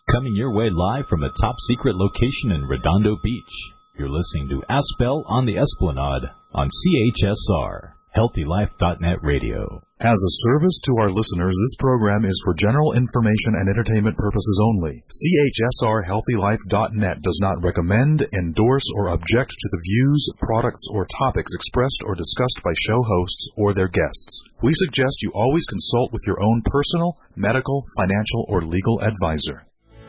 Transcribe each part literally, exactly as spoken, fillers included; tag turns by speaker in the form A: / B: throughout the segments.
A: Coming your way live from a top-secret location in Redondo Beach. You're listening to Aspel on the Esplanade on C H S R, healthy life dot net radio.
B: As a service to our listeners, this program is for general information and entertainment purposes only. C H S R healthy life dot net does not recommend, endorse, or object to the views, products, or topics expressed or discussed by show hosts or their guests. We suggest you always consult with your own personal, medical, financial, or legal advisor.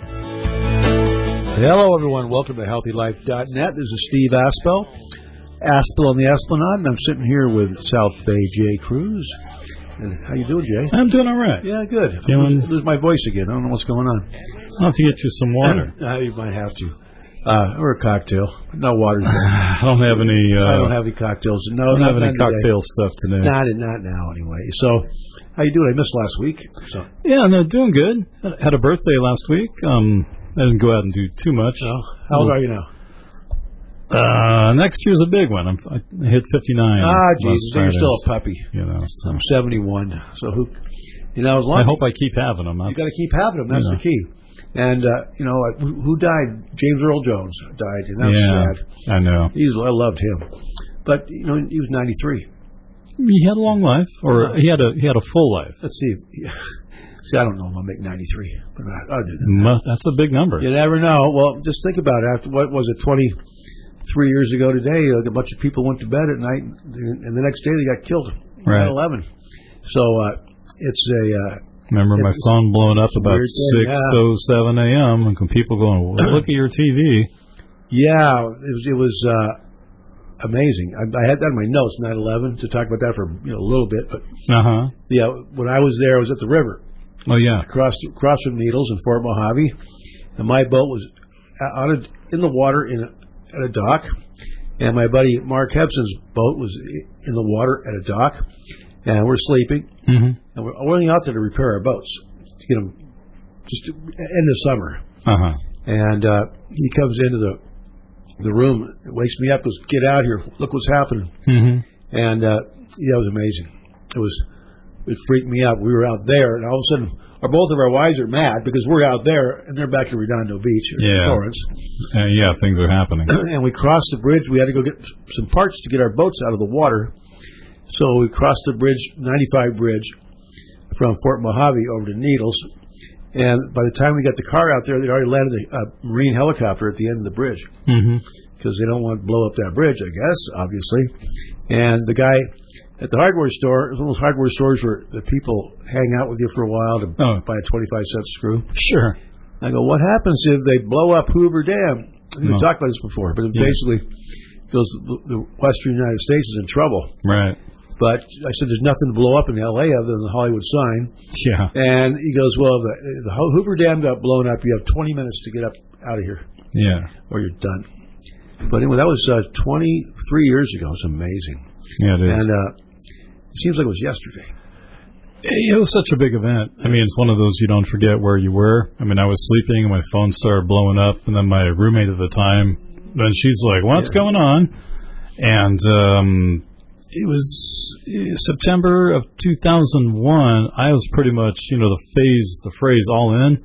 C: Hello, everyone. Welcome to healthy life dot net. This is Steve Aspel. Aspel on the Esplanade, and I'm sitting here with South Bay Jay Cruz. And how you doing, Jay?
D: I'm doing all right.
C: Yeah, good.
D: Doing...
C: I lose my voice again. I don't know what's going on.
D: I'll have to get you some water.
C: Uh, you might have to. Uh, or a cocktail. No water.
D: I don't have any... Uh,
C: I don't have any cocktails. No,
D: I don't
C: not,
D: have any
C: not
D: cocktail
C: today.
D: stuff today.
C: Not, not now, anyway. So, how you doing? I missed last week. So.
D: Yeah, no, doing good. Had a birthday last week. Um, I didn't go out and do too much.
C: Oh, how old are you now?
D: Uh, next year's a big one. I'm, I hit fifty-nine.
C: Ah, Jesus, you're still a puppy.
D: You know, so.
C: I'm seventy-one. So who, you know, as long
D: I hope I keep having them. That's,
C: you got to keep having them. That's you know. the key. And uh, you know, who, who died? James Earl Jones died, and that was
D: yeah,
C: sad.
D: I know.
C: He's, I loved him, but you know, he was ninety-three.
D: He had a long life, or he had a he had a full life.
C: Let's see. See, I don't know if I'll make ninety-three. But I'll do that.
D: That's a big number.
C: You never know. Well, just think about it. After what was it, twenty-three years ago today, like a bunch of people went to bed at night, and the next day they got killed.
D: Right.
C: nine eleven. So uh, it's a. Uh,
D: Remember my phone blowing up about six oh seven a.m. and people going, well, look at your T V.
C: Yeah, it was, it was uh, amazing. I, I had that in my notes, nine eleven, to talk about that for you know, a little bit. But
D: uh-huh.
C: yeah, when I was there, I was at the river.
D: Oh, yeah.
C: Across, across from Needles in Fort Mojave. And my boat was out of, in the water in a, at a dock. And my buddy Mark Hebson's boat was in the water at a dock. And we're sleeping.
D: Mm-hmm.
C: And we're only out there to repair our boats. To get them just to, in the summer.
D: Uh-huh.
C: And uh, he comes into the the room, wakes me up, goes, get out here. Look what's happening.
D: Mm-hmm.
C: And uh, yeah, it was amazing. It was... It freaked me out. We were out there, and all of a sudden, our, both of our wives are mad because we're out there, and they're back in Redondo Beach or
D: yeah.
C: Florence.
D: Uh, yeah, things are happening.
C: And we crossed the bridge. We had to go get some parts to get our boats out of the water. So we crossed the bridge, ninety-five bridge, from Fort Mojave over to Needles. And by the time we got the car out there, they'd already landed a, a Marine helicopter at the end of the bridge.
D: Mm-hmm.
C: Because they don't want to blow up that bridge, I guess, obviously. And the guy... At the hardware store, it was one of those hardware stores where the people hang out with you for a while to oh. buy a twenty-five cent screw.
D: Sure.
C: I go, what happens if they blow up Hoover Dam? We've no. talked about this before, but it yeah. basically goes, the western United States is in trouble.
D: Right.
C: But I said, there's nothing to blow up in L A other than the Hollywood sign.
D: Yeah.
C: And he goes, well, the, the Hoover Dam got blown up. You have twenty minutes to get up out of here.
D: Yeah.
C: Or you're done. But anyway, that was uh, twenty-three years ago. It's amazing.
D: Yeah, it is.
C: And, uh, it seems like it was yesterday.
D: It was such a big event. I mean, it's one of those you don't forget where you were. I mean, I was sleeping and my phone started blowing up, and then my roommate at the time, then she's like, what's yeah. going on? And um, it was September of two thousand one. I was pretty much, you know, the phase, the phrase all in.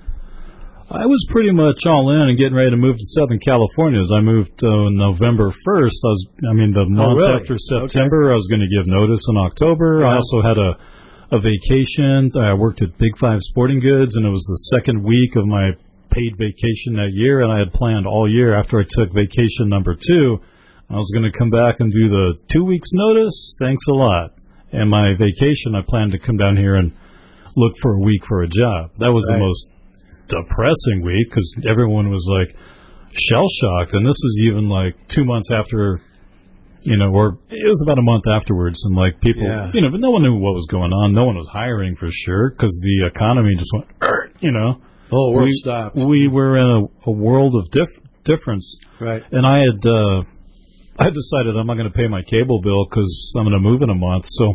D: I was pretty much all in and getting ready to move to Southern California. As I moved uh, November first, I was, I mean, the month
C: oh, really?
D: after September, okay. I was going to give notice in October. Yeah. I also had a, a vacation. I worked at Big Five Sporting Goods, and it was the second week of my paid vacation that year, and I had planned all year after I took vacation number two, I was going to come back and do the two weeks notice. Thanks a lot. And my vacation, I planned to come down here and look for a week for a job. That was right. the most depressing week because everyone was like shell shocked, and this is even like two months after, you know, or it was about a month afterwards, and like people, yeah. you know, but no one knew what was going on. No one was hiring for sure because the economy just went, you know,
C: oh, world
D: we,
C: stopped.
D: We were in a, a world of dif- difference,
C: right?
D: And I had, uh, I decided I'm not going to pay my cable bill because I'm going to move in a month. So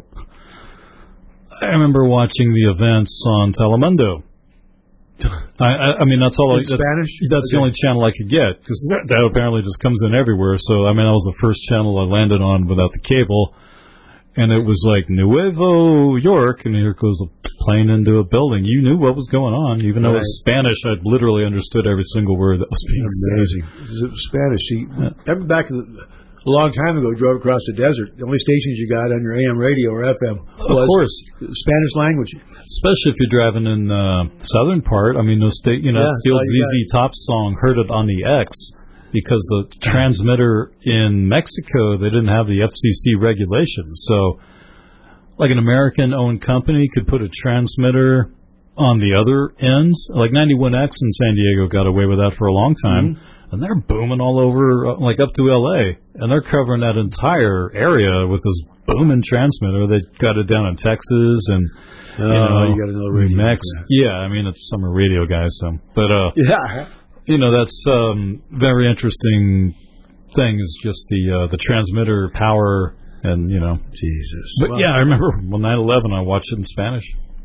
D: I remember watching the events on Telemundo. I, I, I mean, that's all.
C: In
D: I, that's,
C: Spanish?
D: That's okay. The only channel I could get because that, that apparently just comes in everywhere. So I mean, that was the first channel I landed on without the cable, and it was like Nuevo York, and here goes a plane into a building. You knew what was going on, even though right. it was Spanish. I literally understood every single word that was being
C: Amazing.
D: said.
C: Amazing. Spanish. See, yeah. Ever back the, a long time ago, we drove across the desert. The only stations you got on your A M radio or F M was
D: of course
C: Spanish language.
D: Especially if you're driving in the uh, southern part. I mean, those state, you know,
C: yeah,
D: the old Z Z Top song, heard it on the X. Because the transmitter in Mexico, they didn't have the F C C regulations. So, like an American-owned company could put a transmitter on the other ends. Like ninety-one X in San Diego got away with that for a long time. Mm-hmm. And they're booming all over, like up to L A. And they're covering that entire area with this booming transmitter. They got it down in Texas and,
C: oh,
D: you know,
C: you got another radio.
D: Mex- yeah, I mean, it's some radio guys. So, but, uh,
C: yeah.
D: You know, that's um very interesting thing is just the uh, the transmitter power and, you know.
C: Jesus.
D: But,
C: wow.
D: yeah, I remember when nine eleven, I watched it in Spanish.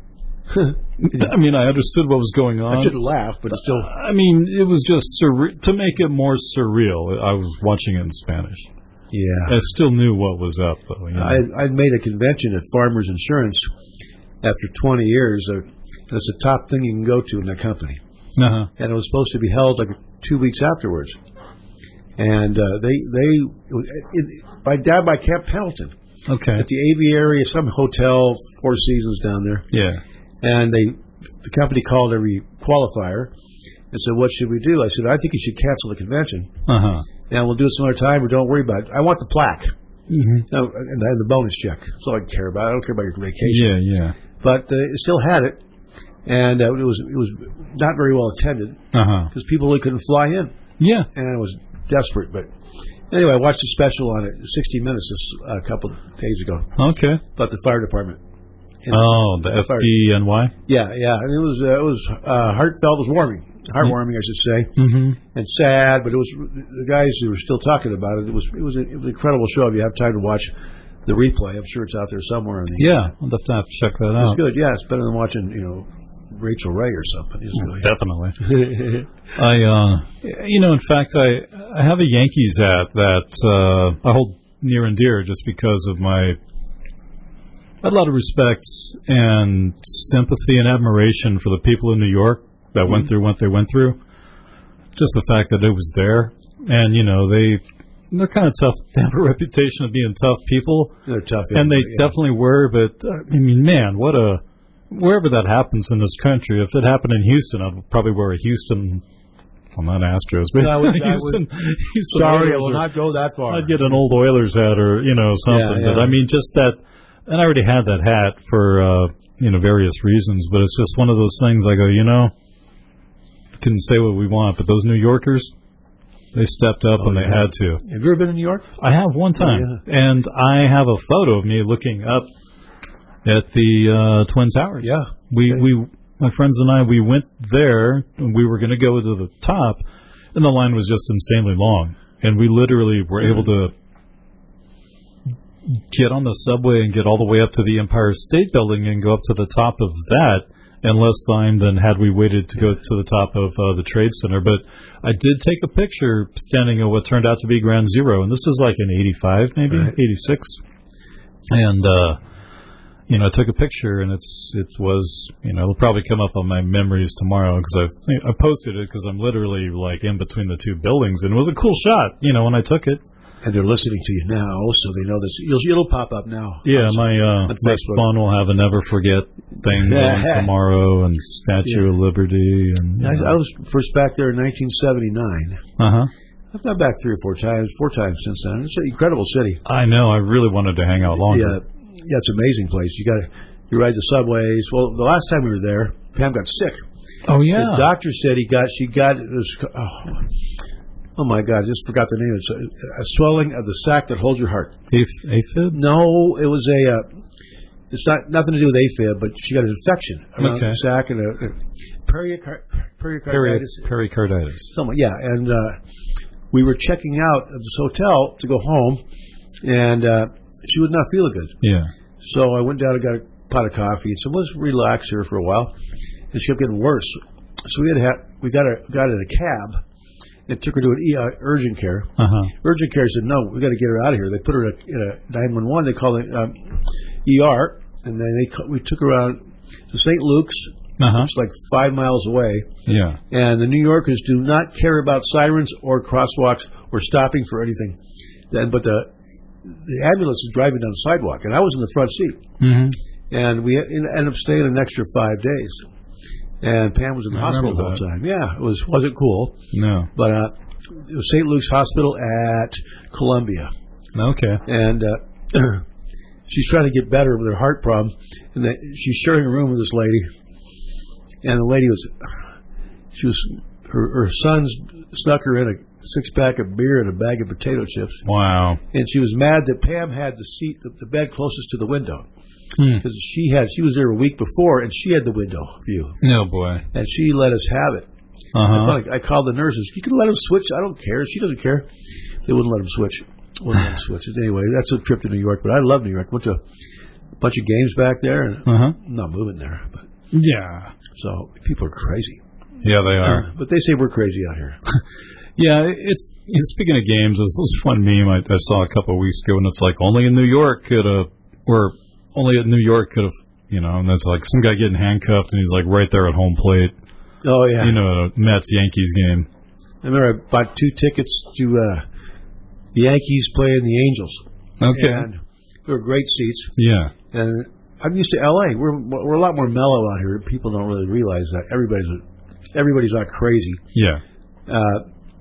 D: I mean, I understood what was going on.
C: I shouldn't laugh, but it's still.
D: I mean, it was just surre- to make it more surreal. I was watching it in Spanish.
C: Yeah.
D: I still knew what was up, though. You know?
C: I I'd made a convention at Farmers Insurance after twenty years. Uh, that's the top thing you can go to in that company.
D: Uh-huh.
C: And it was supposed to be held like two weeks afterwards. And uh, they they it, by down by Camp Pendleton.
D: Okay.
C: At the Aviary, some hotel, Four Seasons down there.
D: Yeah.
C: And they the company called every qualifier and said, "What should we do?" I said, "I think you should cancel the convention.
D: Uh-huh.
C: And we'll do it some other time, or don't worry about it. I want the plaque.
D: Mm-hmm.
C: No, and the, the bonus check. That's all I care about. I don't care about your vacation."
D: Yeah, yeah.
C: But uh, it still had it. And uh, it was it was not very well attended because
D: uh-huh.
C: people really couldn't fly in.
D: Yeah,
C: and I was desperate. But anyway, I watched a special on it, sixty minutes, a couple of days ago.
D: Okay,
C: about the fire department.
D: And oh, the F D N Y.
C: Yeah, yeah, and it was uh, it was uh, heartfelt. It was warming, heartwarming, I should say,
D: mm-hmm.
C: and sad. But it was the guys who were still talking about it. It was it was, a, it was an incredible show. If you have time to watch the replay, I'm sure it's out there somewhere. In the,
D: yeah, I'll have to, have to check that out.
C: It's good. Yeah, it's better than watching, you know, Rachel Ray or something.
D: Oh, definitely. I, uh, you know, in fact, I I have a Yankees hat that uh, I hold near and dear just because of my I had a lot of respect and sympathy and admiration for the people in New York that mm-hmm. went through what they went through. Just the fact that it was there, and you know they. They're kind of tough. They have a reputation of being tough people.
C: They're tough,
D: and they
C: yeah.
D: definitely were. But uh, I mean, man, what a wherever that happens in this country. If it happened in Houston, I'd probably wear a Houston. Well, not Astros, but
C: no, I would,
D: Houston.
C: I would,
D: Houston
C: sorry,
D: Oilers
C: I will
D: or,
C: not go that far.
D: I'd get an old Oilers hat or you know something.
C: Yeah, yeah.
D: But I mean, just that. And I already had that hat for uh, you know various reasons. But it's just one of those things. I go, you know, can say what we want, but those New Yorkers. They stepped up
C: oh,
D: and
C: yeah.
D: they had to.
C: Have you ever been in New York?
D: I have one time.
C: Oh, yeah.
D: And I have a photo of me looking up at the uh, Twin Towers.
C: Yeah.
D: We,
C: okay.
D: we, my friends and I, we went there. And we were going to go to the top, and the line was just insanely long. And we literally were able to get on the subway and get all the way up to the Empire State Building and go up to the top of that in less time than had we waited to go to the top of uh, the Trade Center. But I did take a picture standing at what turned out to be Ground Zero, and this is like in eighty-five, maybe
C: right.
D: eighty-six. And uh, you know, I took a picture, and it's it was you know it'll probably come up on my memories tomorrow because I I posted it because I'm literally like in between the two buildings, and it was a cool shot. You know, when I took it.
C: And they're listening to you now, so they know this. You'll, it'll pop up now.
D: Yeah, my uh, my phone will have a never forget thing going tomorrow, and Statue yeah. of Liberty, and
C: I, I was first back there in nineteen seventy-nine.
D: Uh huh.
C: I've gone back three or four times, four times since then. It's an incredible city.
D: I know. I really wanted to hang out longer.
C: Yeah, yeah, it's an amazing place. You got to you ride the subways. Well, the last time we were there, Pam got sick.
D: Oh yeah.
C: The doctor said he got she got it was. Oh, Oh, my God, I just forgot the name. It's a, a swelling of the sac that holds your heart.
D: A- AFib?
C: No, it was a, uh, it's not nothing to do with AFib, but she got an infection around
D: okay.
C: the sac and a, a pericar- pericarditis.
D: Peri- pericarditis.
C: Somewhat, yeah. And uh, we were checking out of this hotel to go home, and uh, she would not feel good.
D: Yeah.
C: So I went down and got a pot of coffee and said, let's relax here for a while. And she kept getting worse. So we had ha- we got, a, got in a cab. and took her to an E R, urgent care.
D: Uh-huh.
C: Urgent care said, no, we got to get her out of here. They put her in a, in a nine one one. They called it um, E R, and then they we took her out to Saint Luke's.
D: Uh-huh.
C: It's like five miles away.
D: Yeah.
C: And the New Yorkers do not care about sirens or crosswalks or stopping for anything. Then, but the the ambulance is driving down the sidewalk, and I was in the front seat.
D: Mm-hmm.
C: And we ended up staying an extra five days. And Pam was in the
D: I
C: hospital the whole time. Yeah, it was wasn't cool.
D: No.
C: But uh, it was Saint Luke's Hospital at Columbia.
D: Okay.
C: And uh, she's trying to get better with her heart problem, and the, she's sharing a room with this lady. And the lady was, she was, her, her sons snuck her in a six pack of beer and a bag of potato chips.
D: Wow.
C: And she was mad that Pam had the seat, the, the bed closest to the window. Because
D: hmm.
C: she had, she was there a week before, and she had the window view.
D: No, boy.
C: And she let us have it.
D: Uh-huh.
C: I, like, I called the nurses. You can let them switch. I don't care. She doesn't care. They wouldn't let them switch. Wouldn't let them switch. Anyway, that's a trip to New York. But I love New York. Went to a bunch of games back there, and
D: uh-huh.
C: I'm not moving there. But
D: yeah.
C: So people are crazy.
D: Yeah, they are.
C: But they say we're crazy out here.
D: Yeah, it's, it's speaking of games, there's this one meme I, I saw a couple of weeks ago, and it's like only in New York could have, or only in New York could have, you know, and that's like some guy getting handcuffed, and he's like right there at home plate.
C: Oh yeah.
D: You know, Mets Yankees game.
C: I remember I bought two tickets to uh, the Yankees playing the Angels.
D: Okay.
C: And they were great seats.
D: Yeah.
C: And I'm used to L A. We're we're a lot more mellow out here. People don't really realize that everybody's everybody's not crazy.
D: Yeah.
C: Uh,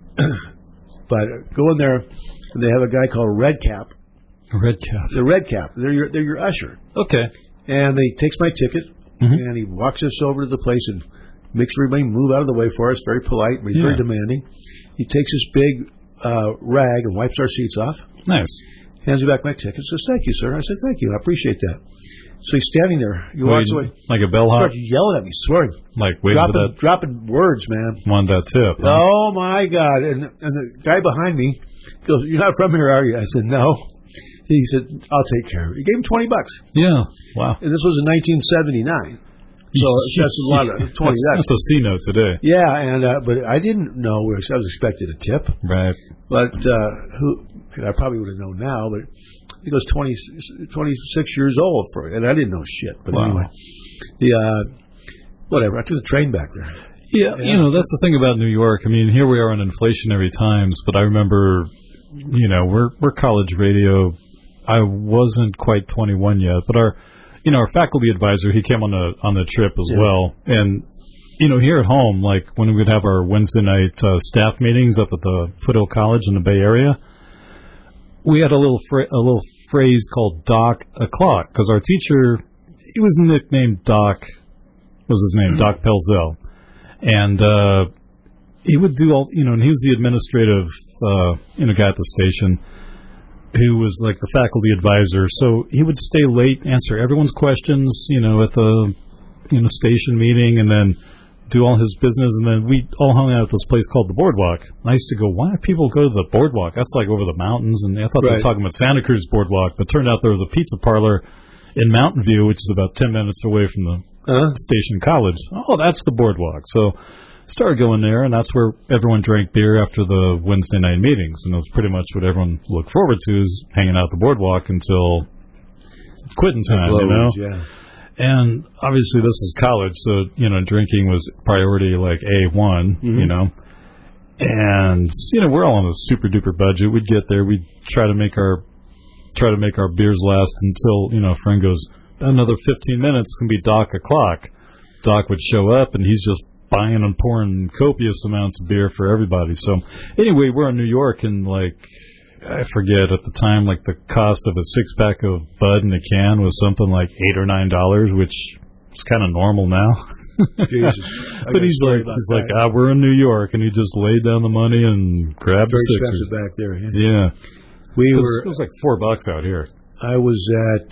C: but go in there, and they have a guy called Red Cap.
D: Red Cap.
C: The Red Cap. They're your they're your usher.
D: Okay.
C: And they takes my ticket,
D: mm-hmm.
C: and he walks us over to the place and makes everybody move out of the way for us. Very polite, but he's
D: yeah.
C: very demanding. He takes this big uh, rag and wipes our seats off.
D: Nice.
C: Hands me back my ticket. Says, "Thank you, sir." I said, "Thank you. I appreciate that." So he's standing there. He
D: Wait,
C: walks away.
D: Like a bellhop?
C: Starts yelling at me, swearing.
D: Like waiting
C: dropping,
D: for that?
C: dropping words, man.
D: Want that tip. Huh?
C: Oh, my God. And and the guy behind me goes, "You're not from here, are you?" I said, "No." He said, "I'll take care of it." He gave him twenty bucks.
D: Yeah. Wow.
C: And this was in nineteen seventy-nine. So that's a lot of twenty.
D: That's, that's a C note today.
C: Yeah, and uh, but I didn't know. I was expected a tip.
D: Right.
C: But uh, who? I probably would have known now, but he goes twenty, twenty-six years old for it, and I didn't know shit. But
D: wow.
C: anyway, the uh, whatever. I took the train back there.
D: Yeah, yeah, you know that's the thing about New York. I mean, here we are in inflationary times, but I remember, you know, we're we're college radio. I wasn't quite twenty-one yet, but our, you know, our faculty advisor, he came on the on the trip as yeah. well, and you know, here at home, like when we'd have our Wednesday night uh, staff meetings up at the Foothill College in the Bay Area. We had a little fra- a little phrase called Doc O'Clock because our teacher, he was nicknamed Doc, was his name, Doc Pelzel, and uh, he would do all, you know, and he was the administrative, uh, you know, guy at the station who was like the faculty advisor. So he would stay late, answer everyone's questions, you know, at the in the station meeting, and then do all his business, and then we all hung out at this place called the Boardwalk. I used to go, why do people go to the Boardwalk? That's like over the mountains, and I thought right. they were talking about Santa Cruz Boardwalk, but turned out there was a pizza parlor in Mountain View, which is about ten minutes away from the uh-huh. station college. Oh, that's the Boardwalk. So I started going there, and that's where everyone drank beer after the Wednesday night meetings, and that's pretty much what everyone looked forward to is hanging out at the Boardwalk until quitting time, you know?
C: Yeah.
D: And obviously this is college, so, you know, drinking was priority like A one, mm-hmm. you know. And, you know, we're all on a super duper budget. We'd get there, we'd try to make our try to make our beers last until, you know, a friend goes, another fifteen minutes, it's going to be Doc O'Clock. Doc would show up, and he's just buying and pouring copious amounts of beer for everybody. So, anyway, we're in New York, and, like, I forget at the time, like the cost of a six pack of Bud in a can was something like eight or nine dollars, which is kind of normal now.
C: Jesus.
D: But he's like, he's like, ah, we're in New York, and he just laid down the money and grabbed
C: Very
D: the sixers.
C: expensive back there. Yeah,
D: yeah.
C: we
D: it was,
C: were.
D: It was like four bucks out here.
C: I was at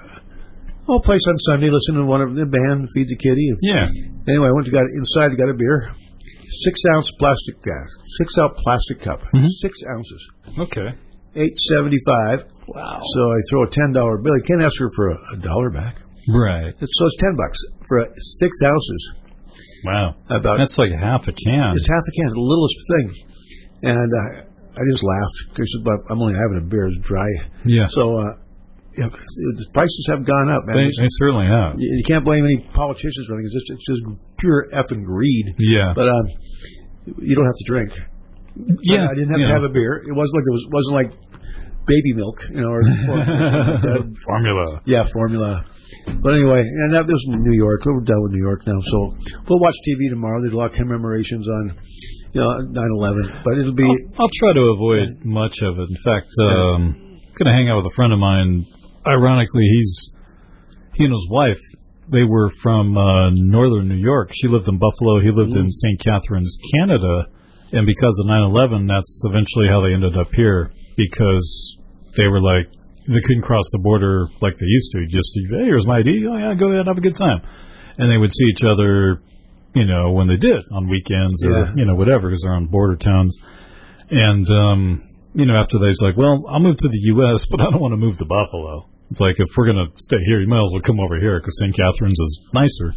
C: uh, oh, place on Sunday, listening to one of the band, Feed the Kitty.
D: Yeah.
C: Anyway, I went to got inside, got a beer. Six ounce plastic gas, six ounce plastic cup, mm-hmm. six ounces.
D: Okay.
C: Eight seventy five.
D: Wow.
C: So I throw a ten dollar bill. You can't ask her for a, a dollar back.
D: Right.
C: It's, so it's ten bucks for a, six ounces.
D: Wow.
C: About
D: that's like half a can.
C: It's half a can, the littlest thing. And uh, I just laughed because I'm only having a beer. It's dry.
D: Yeah.
C: So uh, yeah, the prices have gone up, man.
D: They, they certainly have.
C: You, you can't blame any politicians or anything. It's just, it's just pure effing greed.
D: Yeah.
C: But um, you don't have to drink.
D: Yeah.
C: I didn't have
D: yeah.
C: to have a beer. It wasn't like it was wasn't like baby milk, you know, or, or like
D: formula.
C: Yeah, formula. But anyway, and that was in New York. We're done with New York now, so we'll watch T V tomorrow. There's a lot of commemorations on, you know, nine eleven. But it'll be.
D: I'll, I'll try to avoid much of it. In fact, um, I'm going to hang out with a friend of mine. Ironically, he's he and his wife. They were from uh, northern New York. She lived in Buffalo. He lived mm. in Saint Catharines, Canada. And because of nine eleven, that's eventually how they ended up here. Because they were like, they couldn't cross the border like they used to. Just, hey, here's my I D. Oh, yeah, go ahead, have a good time. And they would see each other, you know, when they did, on weekends or, yeah. you know, whatever, because they're on border towns. And, um, you know, after they's like, well, I'll move to the U S, but I don't want to move to Buffalo. It's like, if we're going to stay here, you might as well come over here, because Saint Catharines is nicer,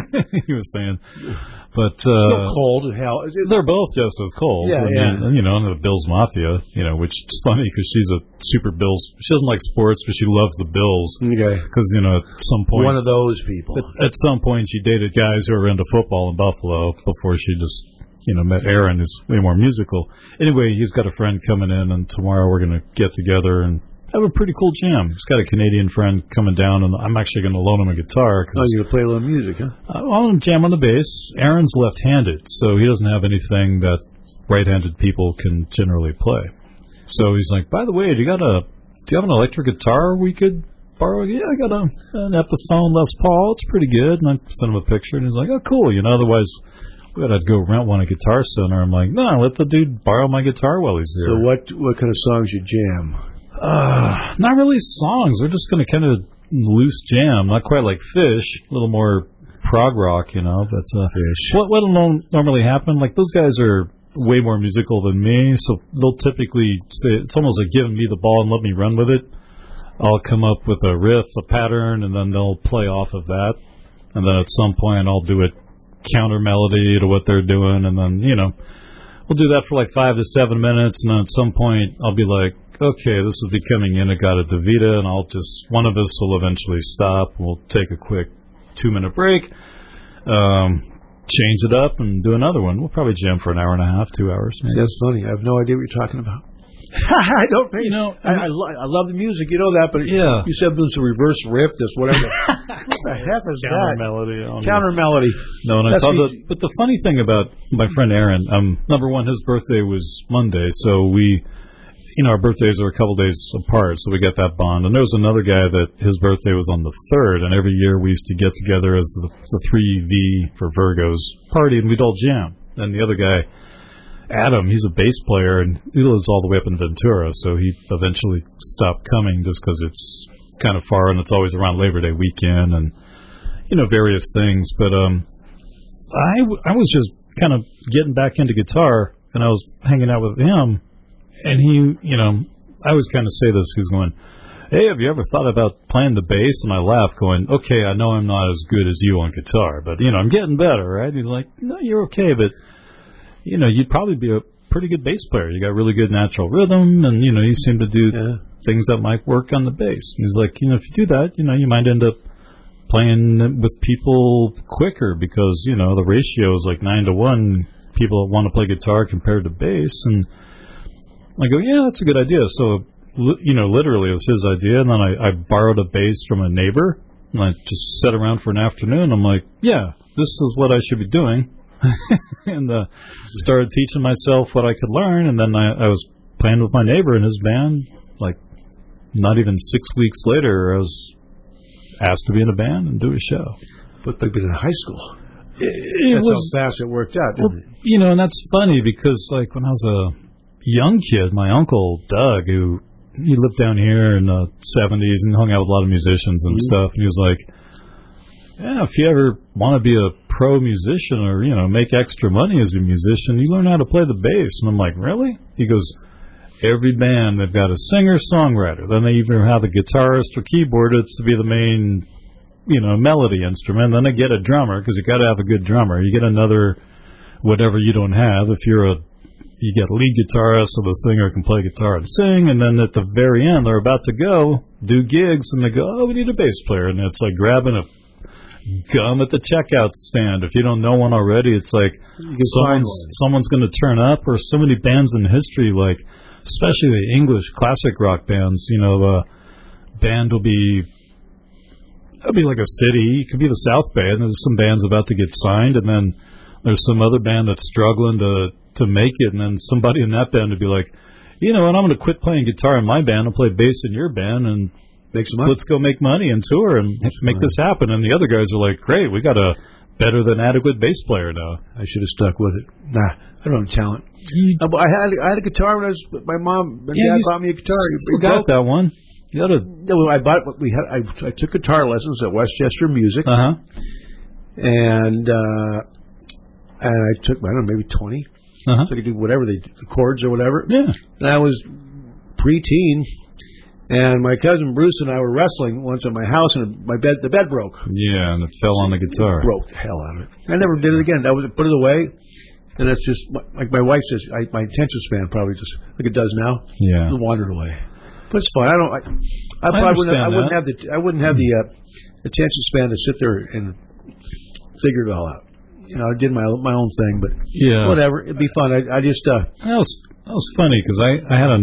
D: he was saying. But, uh...
C: so cold and hell.
D: They're both just as cold.
C: Yeah,
D: I
C: yeah.
D: mean, you know, and the Bills Mafia, you know, which is funny, because she's a super Bills... She doesn't like sports, but she loves the Bills.
C: Okay.
D: Because, you know, at some point...
C: One of those people.
D: At, at some point, she dated guys who were into football in Buffalo before she just, you know, met Aaron, who's way more musical. Anyway, he's got a friend coming in, and tomorrow we're going to get together and have a pretty cool jam. He's got a Canadian friend coming down, and I'm actually going to loan him a guitar.
C: Cause, oh, you're going to play a little music, huh?
D: I want him to jam on the bass. Aaron's left-handed, so he doesn't have anything that right-handed people can generally play. So he's like, by the way, do you got a, do you have an electric guitar we could borrow? Yeah, I got a, an Epiphone Les Paul. It's pretty good. And I sent him a picture, and he's like, oh, cool. You know, otherwise we got to go rent one at Guitar Center. I'm like, no, let the dude borrow my guitar while he's here.
C: So what what kind of songs you jam?
D: Uh, not really songs. We're just going to kind of loose jam, not quite like Fish, a little more prog rock, you know. But uh,
C: Fish.
D: What what'll normally happen? Like, those guys are way more musical than me, so they'll typically say, it's almost like giving me the ball and let me run with it. I'll come up with a riff, a pattern, and then they'll play off of that. And then at some point I'll do a counter melody to what they're doing, and then, you know, we'll do that for like five to seven minutes, and then at some point I'll be like, okay, this is becoming Inagata-Devita, and I'll just, one of us will eventually stop. We'll take a quick two-minute break, um, change it up, and do another one. We'll probably jam for an hour and a half, two hours.
C: See, that's funny. I have no idea what you're talking about. I don't
D: you know.
C: I, I, lo- I love the music, you know that, but
D: yeah.
C: you said there's a reverse riff, this whatever. What the heck is
D: Counter
C: that?
D: melody.
C: Counter melody.
D: No, and I saw the. But the funny thing about my friend Aaron, um, number one, his birthday was Monday, so we, you know, our birthdays are a couple days apart, so we got that bond. And there was another guy that his birthday was on the third, and every year we used to get together as the, the three V for Virgos party, and we'd all jam. And the other guy, Adam, he's a bass player, and he lives all the way up in Ventura, so he eventually stopped coming just because it's kind of far, and it's always around Labor Day weekend, and, you know, various things. But um, I, I was just kind of getting back into guitar, and I was hanging out with him, and he, you know, I always kind of say this, he's going, hey, have you ever thought about playing the bass? And I laugh, going, okay, I know I'm not as good as you on guitar, but, you know, I'm getting better, right? He's like, no, you're okay, but, you know, you'd probably be a pretty good bass player. You got really good natural rhythm, and, you know, you seem to do yeah. things that might work on the bass. He's like, you know, if you do that, you know, you might end up playing with people quicker because, you know, the ratio is like nine to one people want to play guitar compared to bass. And I go, yeah, that's a good idea. So, you know, literally it was his idea, and then I, I borrowed a bass from a neighbor, and I just sat around for an afternoon. I'm like, yeah, this is what I should be doing. and uh, started teaching myself what I could learn, and then I, I was playing with my neighbor in his band. Like, not even six weeks later, I was asked to be in a band and do a show.
C: But they've been in high school.
D: It, it
C: that's
D: was,
C: how fast it worked out, didn't
D: well,
C: it?
D: You know, and that's funny because, like, when I was a young kid, my uncle, Doug, who he lived down here in the seventies and hung out with a lot of musicians and mm-hmm. stuff, and he was like, yeah, if you ever want to be a pro musician or, you know, make extra money as a musician, you learn how to play the bass. And I'm like, really? He goes, every band, they've got a singer-songwriter. Then they either have a guitarist or keyboardist to be the main, you know, melody instrument. Then they get a drummer because you got to have a good drummer. You get another whatever you don't have. If you're a you get a lead guitarist so the singer can play guitar and sing, and then at the very end they're about to go do gigs, and they go, oh, we need a bass player, and it's like grabbing a gum at the checkout stand. If you don't know one already, it's like someone's, someone's going to turn up. Or so many bands in history, like especially the English classic rock bands, you know, the band will be, it'll be like a city. It could be the South Bay, and there's some bands about to get signed, and then there's some other band that's struggling to, to make it, and then somebody in that band would be like, you know, and I'm going to quit playing guitar in my band and play bass in your band, and
C: make some money.
D: Let's go make money and tour and make this happen. And the other guys are like, great, we got a better than adequate bass player now.
C: I should have stuck with it. Nah, I don't have talent.
D: You,
C: I, had, I had a guitar when I was, my mom and
D: yeah,
C: dad bought me a guitar.
D: You got that one. You got a,
C: no, I bought, we had, I, I took guitar lessons at Westchester Music.
D: Uh-huh.
C: And, uh, and I took, I don't know, maybe twenty.
D: Uh-huh.
C: So I could do whatever, they, the chords or whatever.
D: Yeah.
C: And I was preteen. And my cousin Bruce and I were wrestling once at my house, and my bed, the bed broke.
D: Yeah, and it fell on the guitar.
C: It broke the hell out of it. I never did it again. I was put it away, and it's just like my wife says. I, my attention span probably just like it does now.
D: Yeah,
C: it wandered away. But it's fine. I don't. I, I probably wouldn't. Have, I wouldn't have the. I wouldn't have the uh, attention span to sit there and figure it all out. You know, I did my my own thing, but
D: yeah,
C: whatever. It'd be fun. I, I just. Uh,
D: that was that was funny because I I had a.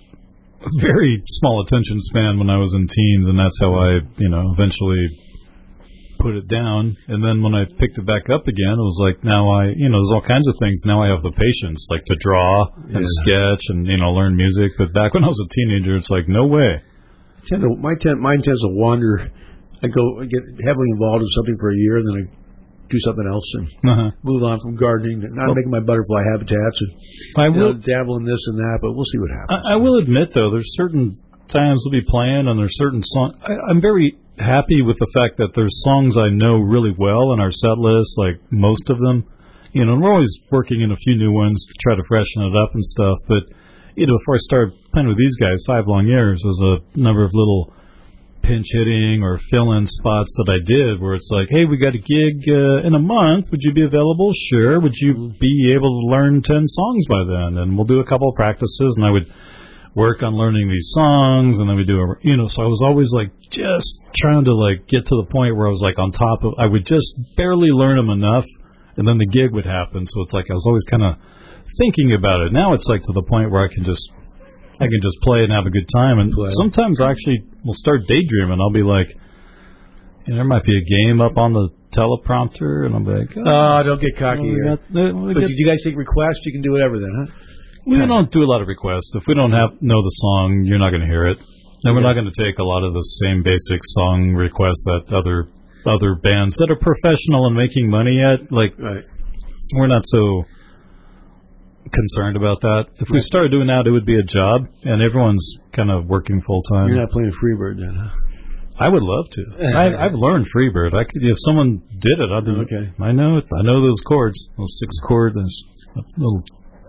D: A very small attention span when I was in teens, and that's how I, you know, eventually put it down. And then when I picked it back up again, it was like now I, you know, there's all kinds of things. Now I have the patience, like to draw and yeah. sketch and, you know, learn music. But back when I was a teenager, it's like, no way.
C: I tend to, my ten, mine tends to wander. I go I get heavily involved in something for a year, and then I do something else and
D: uh-huh.
C: move on from gardening, not well, making my butterfly habitats, and
D: I will,
C: know, dabble in this and that, but we'll see what happens.
D: I, I will admit, though, there's certain times we'll be playing, and there's certain songs. I'm very happy with the fact that there's songs I know really well in our set list, like most of them. You know, and we're always working in a few new ones to try to freshen it up and stuff, but, you know, before I started playing with these guys, five long years, was a number of little pinch hitting or fill-in spots that I did where it's like, hey, we got a gig uh, in a month. Would you be available? Sure. Would you be able to learn ten songs by then? And we'll do a couple of practices, and I would work on learning these songs, and then we do a, you know, so I was always like just trying to like get to the point where I was like on top of, I would just barely learn them enough, and then the gig would happen. So it's like I was always kind of thinking about it. Now it's like to the point where I can just I can just play and have a good time. And sometimes I actually will start daydreaming. I'll be like, you know, there might be a game up on the teleprompter, and I'm like, oh,
C: oh don't get cocky here.
D: Got, uh,
C: but get, did you guys take requests? You can do whatever then, huh?
D: We don't do a lot of requests. If we don't have know the song, you're not going to hear it. And we're not going to take a lot of the same basic song requests that other other bands that are professional and making money at. Like,
C: right.
D: We're not so concerned about that. If we started doing that, it would be a job, and everyone's kind of working full time.
C: You're not playing Freebird then, huh?
D: I would love to. I, I've learned Freebird. I could, if someone did it, I'd be
C: okay.
D: I know it. I know those chords, those six chord. Those little.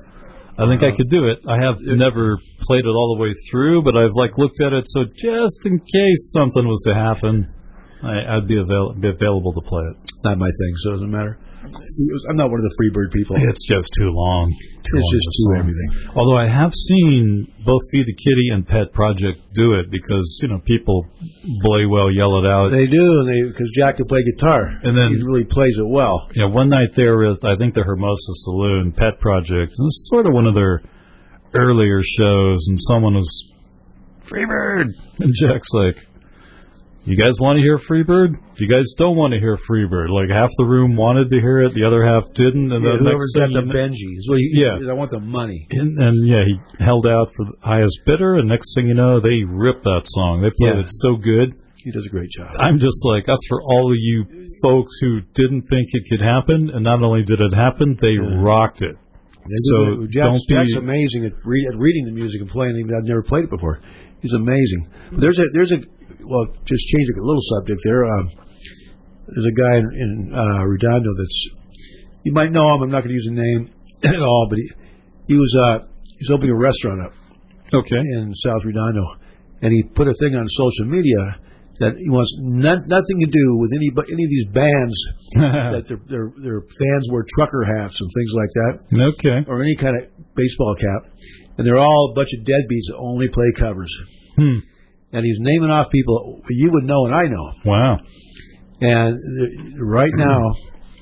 D: I think uh, I could do it. I have it, never played it all the way through, but I've like looked at it so just in case something was to happen, I, I'd be, avail- be available to play it.
C: Not my thing, so it doesn't matter. I'm not one of the Freebird people.
D: It's just too long. Too
C: it's
D: long
C: just too everything.
D: Although I have seen both Feed the Kitty and Pet Project do it because, you know, people bloody well yell it out.
C: They do, and they because Jack can play guitar.
D: And then
C: he really plays it well.
D: Yeah, one night they were at, I think, the Hermosa Saloon, Pet Project. And this is sort of one of their earlier shows, and someone was, Freebird! And Jack's like, you guys want to hear Freebird? You guys don't want to hear Freebird. Like, half the room wanted to hear it, the other half didn't. And
C: yeah,
D: the
C: whoever's
D: next
C: got the
D: thing,
C: Benjis. Well, he,
D: yeah.
C: I want the money.
D: And, and, yeah, he held out for the highest bidder, and next thing you know, they ripped that song. They played
C: yeah.
D: it so good.
C: He does a great job.
D: I'm just like, that's for all of you folks who didn't think it could happen, and not only did it happen, they yeah. rocked it.
C: They
D: so
C: Jack's,
D: don't be,
C: Jack's amazing at, re- at reading the music and playing it. I've never played it before. He's amazing. But there's a, there's a, well, just change a little subject there. Um, there's a guy in, in uh, Redondo that's, you might know him. I'm not going to use a name at all, but he he was uh, he's opening a restaurant up.
D: Okay.
C: In South Redondo, and he put a thing on social media that he wants not, nothing to do with any any of these bands that their, their their fans wear trucker hats and things like that.
D: Okay.
C: Or any kind of baseball cap, and they're all a bunch of deadbeats that only play covers.
D: Hmm.
C: And he's naming off people you would know and I know.
D: Wow.
C: And the, right now,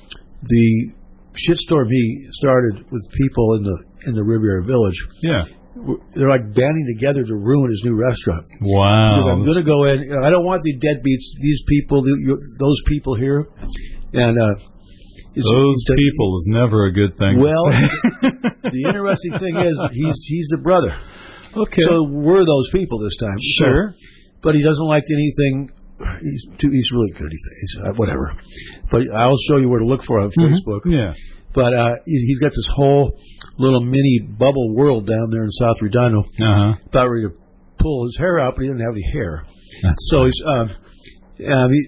C: the shitstorm he started with people in the in the Riviera Village.
D: Yeah.
C: They're like banding together to ruin his new restaurant.
D: Wow.
C: Because I'm going to go in. You know, I don't want the deadbeats, these people, the, you, those people here. And uh, it's,
D: those
C: it's,
D: people is never a good thing.
C: Well, the interesting thing is he's he's the brother.
D: Okay.
C: So we're those people this time.
D: Sure.
C: So, but he doesn't like anything. He's too, he's really good. He's, he's uh, whatever. But I'll show you where to look for on
D: mm-hmm.
C: Facebook.
D: Yeah.
C: But uh, he, he's got this whole little mini bubble world down there in South Redondo.
D: Uh-huh.
C: About ready to pull his hair out, but he didn't have any hair.
D: That's
C: so
D: funny.
C: he's um, um, he,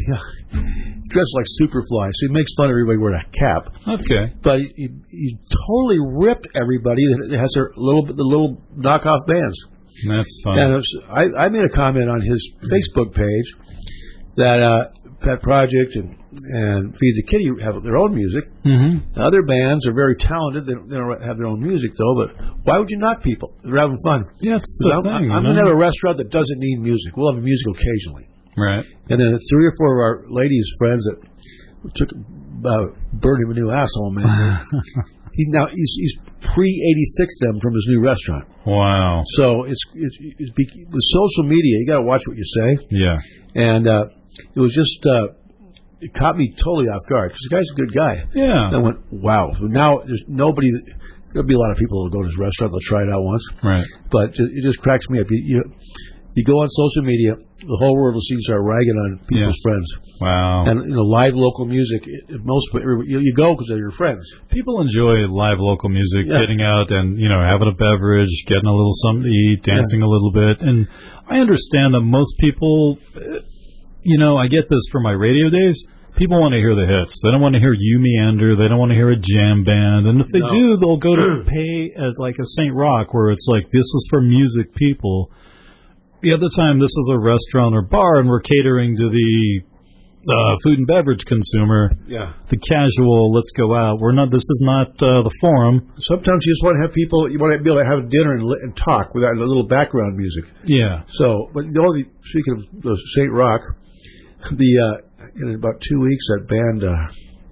C: dressed like Superfly. So he makes fun of everybody wearing a cap.
D: Okay.
C: But he, he, he totally ripped everybody that has their little the little knockoff bands.
D: That's fun.
C: And was, I, I made a comment on his Facebook page that uh, Pet Project and, and Feed the Kitty have their own music.
D: Mm-hmm.
C: Other bands are very talented. They don't, they don't have their own music, though. But why would you knock people? They're having fun.
D: Yeah, it's the
C: I'm,
D: thing.
C: I'm going to have a restaurant that doesn't need music. We'll have music occasionally.
D: Right.
C: And then three or four of our ladies' friends that took uh, burned him a new asshole, man. He now he's, he's pre eighty-six them from his new restaurant.
D: Wow.
C: So it's it's, it's be, with social media, you got to watch what you say.
D: Yeah.
C: And uh, it was just uh, it caught me totally off guard because the guy's a good guy.
D: Yeah.
C: And I went, wow. Now there's nobody. There'll be a lot of people who'll go to his restaurant. They'll try it out once.
D: Right.
C: But it just cracks me up. You, you, you go on social media, the whole world will see you start ragging on people's yeah. friends.
D: Wow.
C: And you know, live local music. It, most you, you go because they're your friends.
D: People enjoy live local music,
C: yeah.
D: getting out and you know having a beverage, getting a little something to eat, dancing yeah. a little bit. And I understand that most people, you know, I get this from my radio days. People want to hear the hits. They don't want to hear you meander. They don't want to hear a jam band. And if they
C: no.
D: do, they'll go to pay at like a Saint Rock where it's like this is for music people. The other time, this is a restaurant or bar, and we're catering to the uh, food and beverage consumer.
C: Yeah.
D: The casual, let's go out. We're not. This is not uh, the forum.
C: Sometimes you just want to have people. You want to be able to have dinner and, and talk without a little background music.
D: Yeah.
C: So, but the only speaking of the Saint Rock, the uh, in about two weeks that band uh,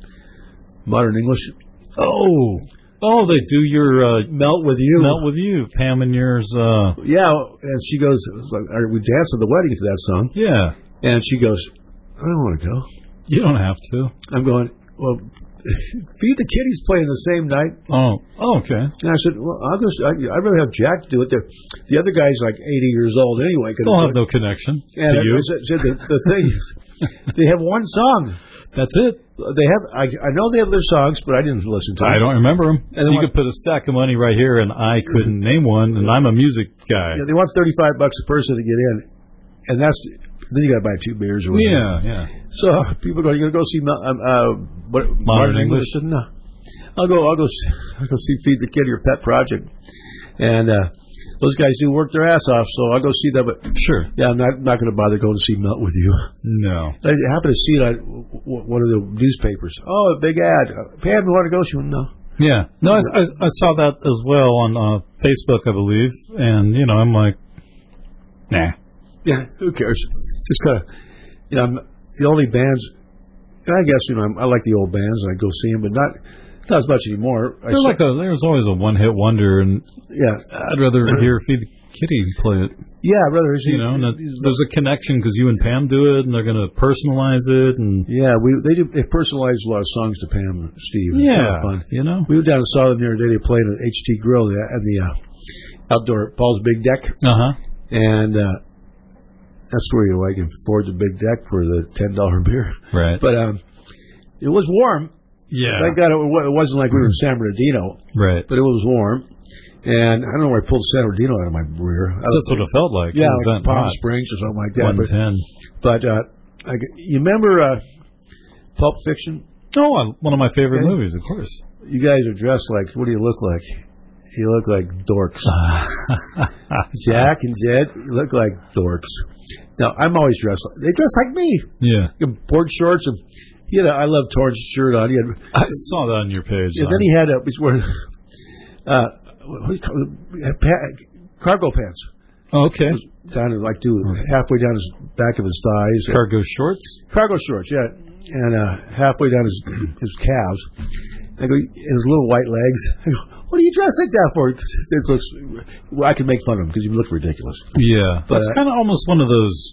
C: Modern English.
D: Oh. Oh, they do your uh,
C: Melt With You.
D: Melt With You, Pam and yours. Uh,
C: yeah, and she goes, we danced at the wedding to that song.
D: Yeah.
C: And she goes, I don't want to go.
D: You don't have to.
C: I'm going, well, Feed the Kitty's playing the same night.
D: Oh, oh okay.
C: And I said, well, I'll just, I, I'd rather have Jack do it. The, the other guy's like eighty years old anyway.
D: They'll have no connection
C: and
D: to
C: I,
D: you.
C: I said, the, the thing is, they have one song.
D: That's it.
C: They have. I, I know they have their songs, but I didn't listen to them.
D: I don't remember them.
C: And
D: you
C: want,
D: could put a stack of money right here, and I couldn't name one, and I'm a music guy.
C: Yeah, they want thirty-five bucks a person to get in, and that's then you got to buy two beers or whatever.
D: Yeah, yeah.
C: So people go, you gonna go see um, uh, what,
D: Modern, Modern English?
C: English? No, I'll go. I'll go. I'll go see Feed the Kitty or Pet Project, and uh, those guys do work their ass off. So I'll go see them. But
D: sure,
C: yeah, I'm not not going to bother going to see Melt With You.
D: No,
C: I happened to see it on one of the newspapers. Oh, a big ad. Pam, you want to go? She went, no.
D: Yeah, no, I, I, I saw that as well on uh, Facebook, I believe, and you know, I'm like, nah.
C: Yeah, who cares? It's just kind of, you know, I'm, the only bands. I guess you know I like the old bands and I go see them, but not not as much anymore.
D: They're I like saw, a, there's always a one hit wonder, and
C: yeah,
D: I'd rather hear Feed the Kitty play it.
C: Yeah, I'd rather
D: you know, that, there's a connection because you and Pam do it, and they're going to personalize it, and
C: yeah, we they do they personalize a lot of songs to Pam and Steve.
D: Yeah,
C: kind of fun.
D: You know,
C: we went down and saw them the other day. They played at H T Grill at the uh, outdoor Paul's Big Deck.
D: Uh huh. And
C: uh, that's where you know, I can afford the big deck for the ten dollar beer.
D: Right.
C: But um, it was warm.
D: Yeah.
C: Thank God it, it wasn't like we were in San Bernardino.
D: Right.
C: But it was warm. And I don't know where I pulled San Bernardino out of my rear.
D: That's what it felt like.
C: Yeah,
D: it
C: like Palm hot. Springs or something like that.
D: one ten.
C: But, but uh, I, you remember uh, Pulp Fiction?
D: Oh, one of my favorite okay. movies, of course.
C: You guys are dressed like, what do you look like? You look like dorks. Jack and Jed, you look like dorks. Now, I'm always dressed. Like, they dress like me.
D: Yeah.
C: Board shorts and he had a, I love Torrance's shirt on. He had,
D: I saw that on your page.
C: And then he had a, he's wearing, uh, what do you call it? Pa- cargo pants.
D: Oh, okay.
C: Down to like do halfway down his back of his thighs.
D: Cargo shorts.
C: Cargo shorts, yeah, and uh, halfway down his his calves. I go, and his little white legs. I go, what do you dress like that for? It looks, well, I can make fun of him because you look ridiculous.
D: Yeah,
C: but,
D: that's
C: uh,
D: kind of almost one of those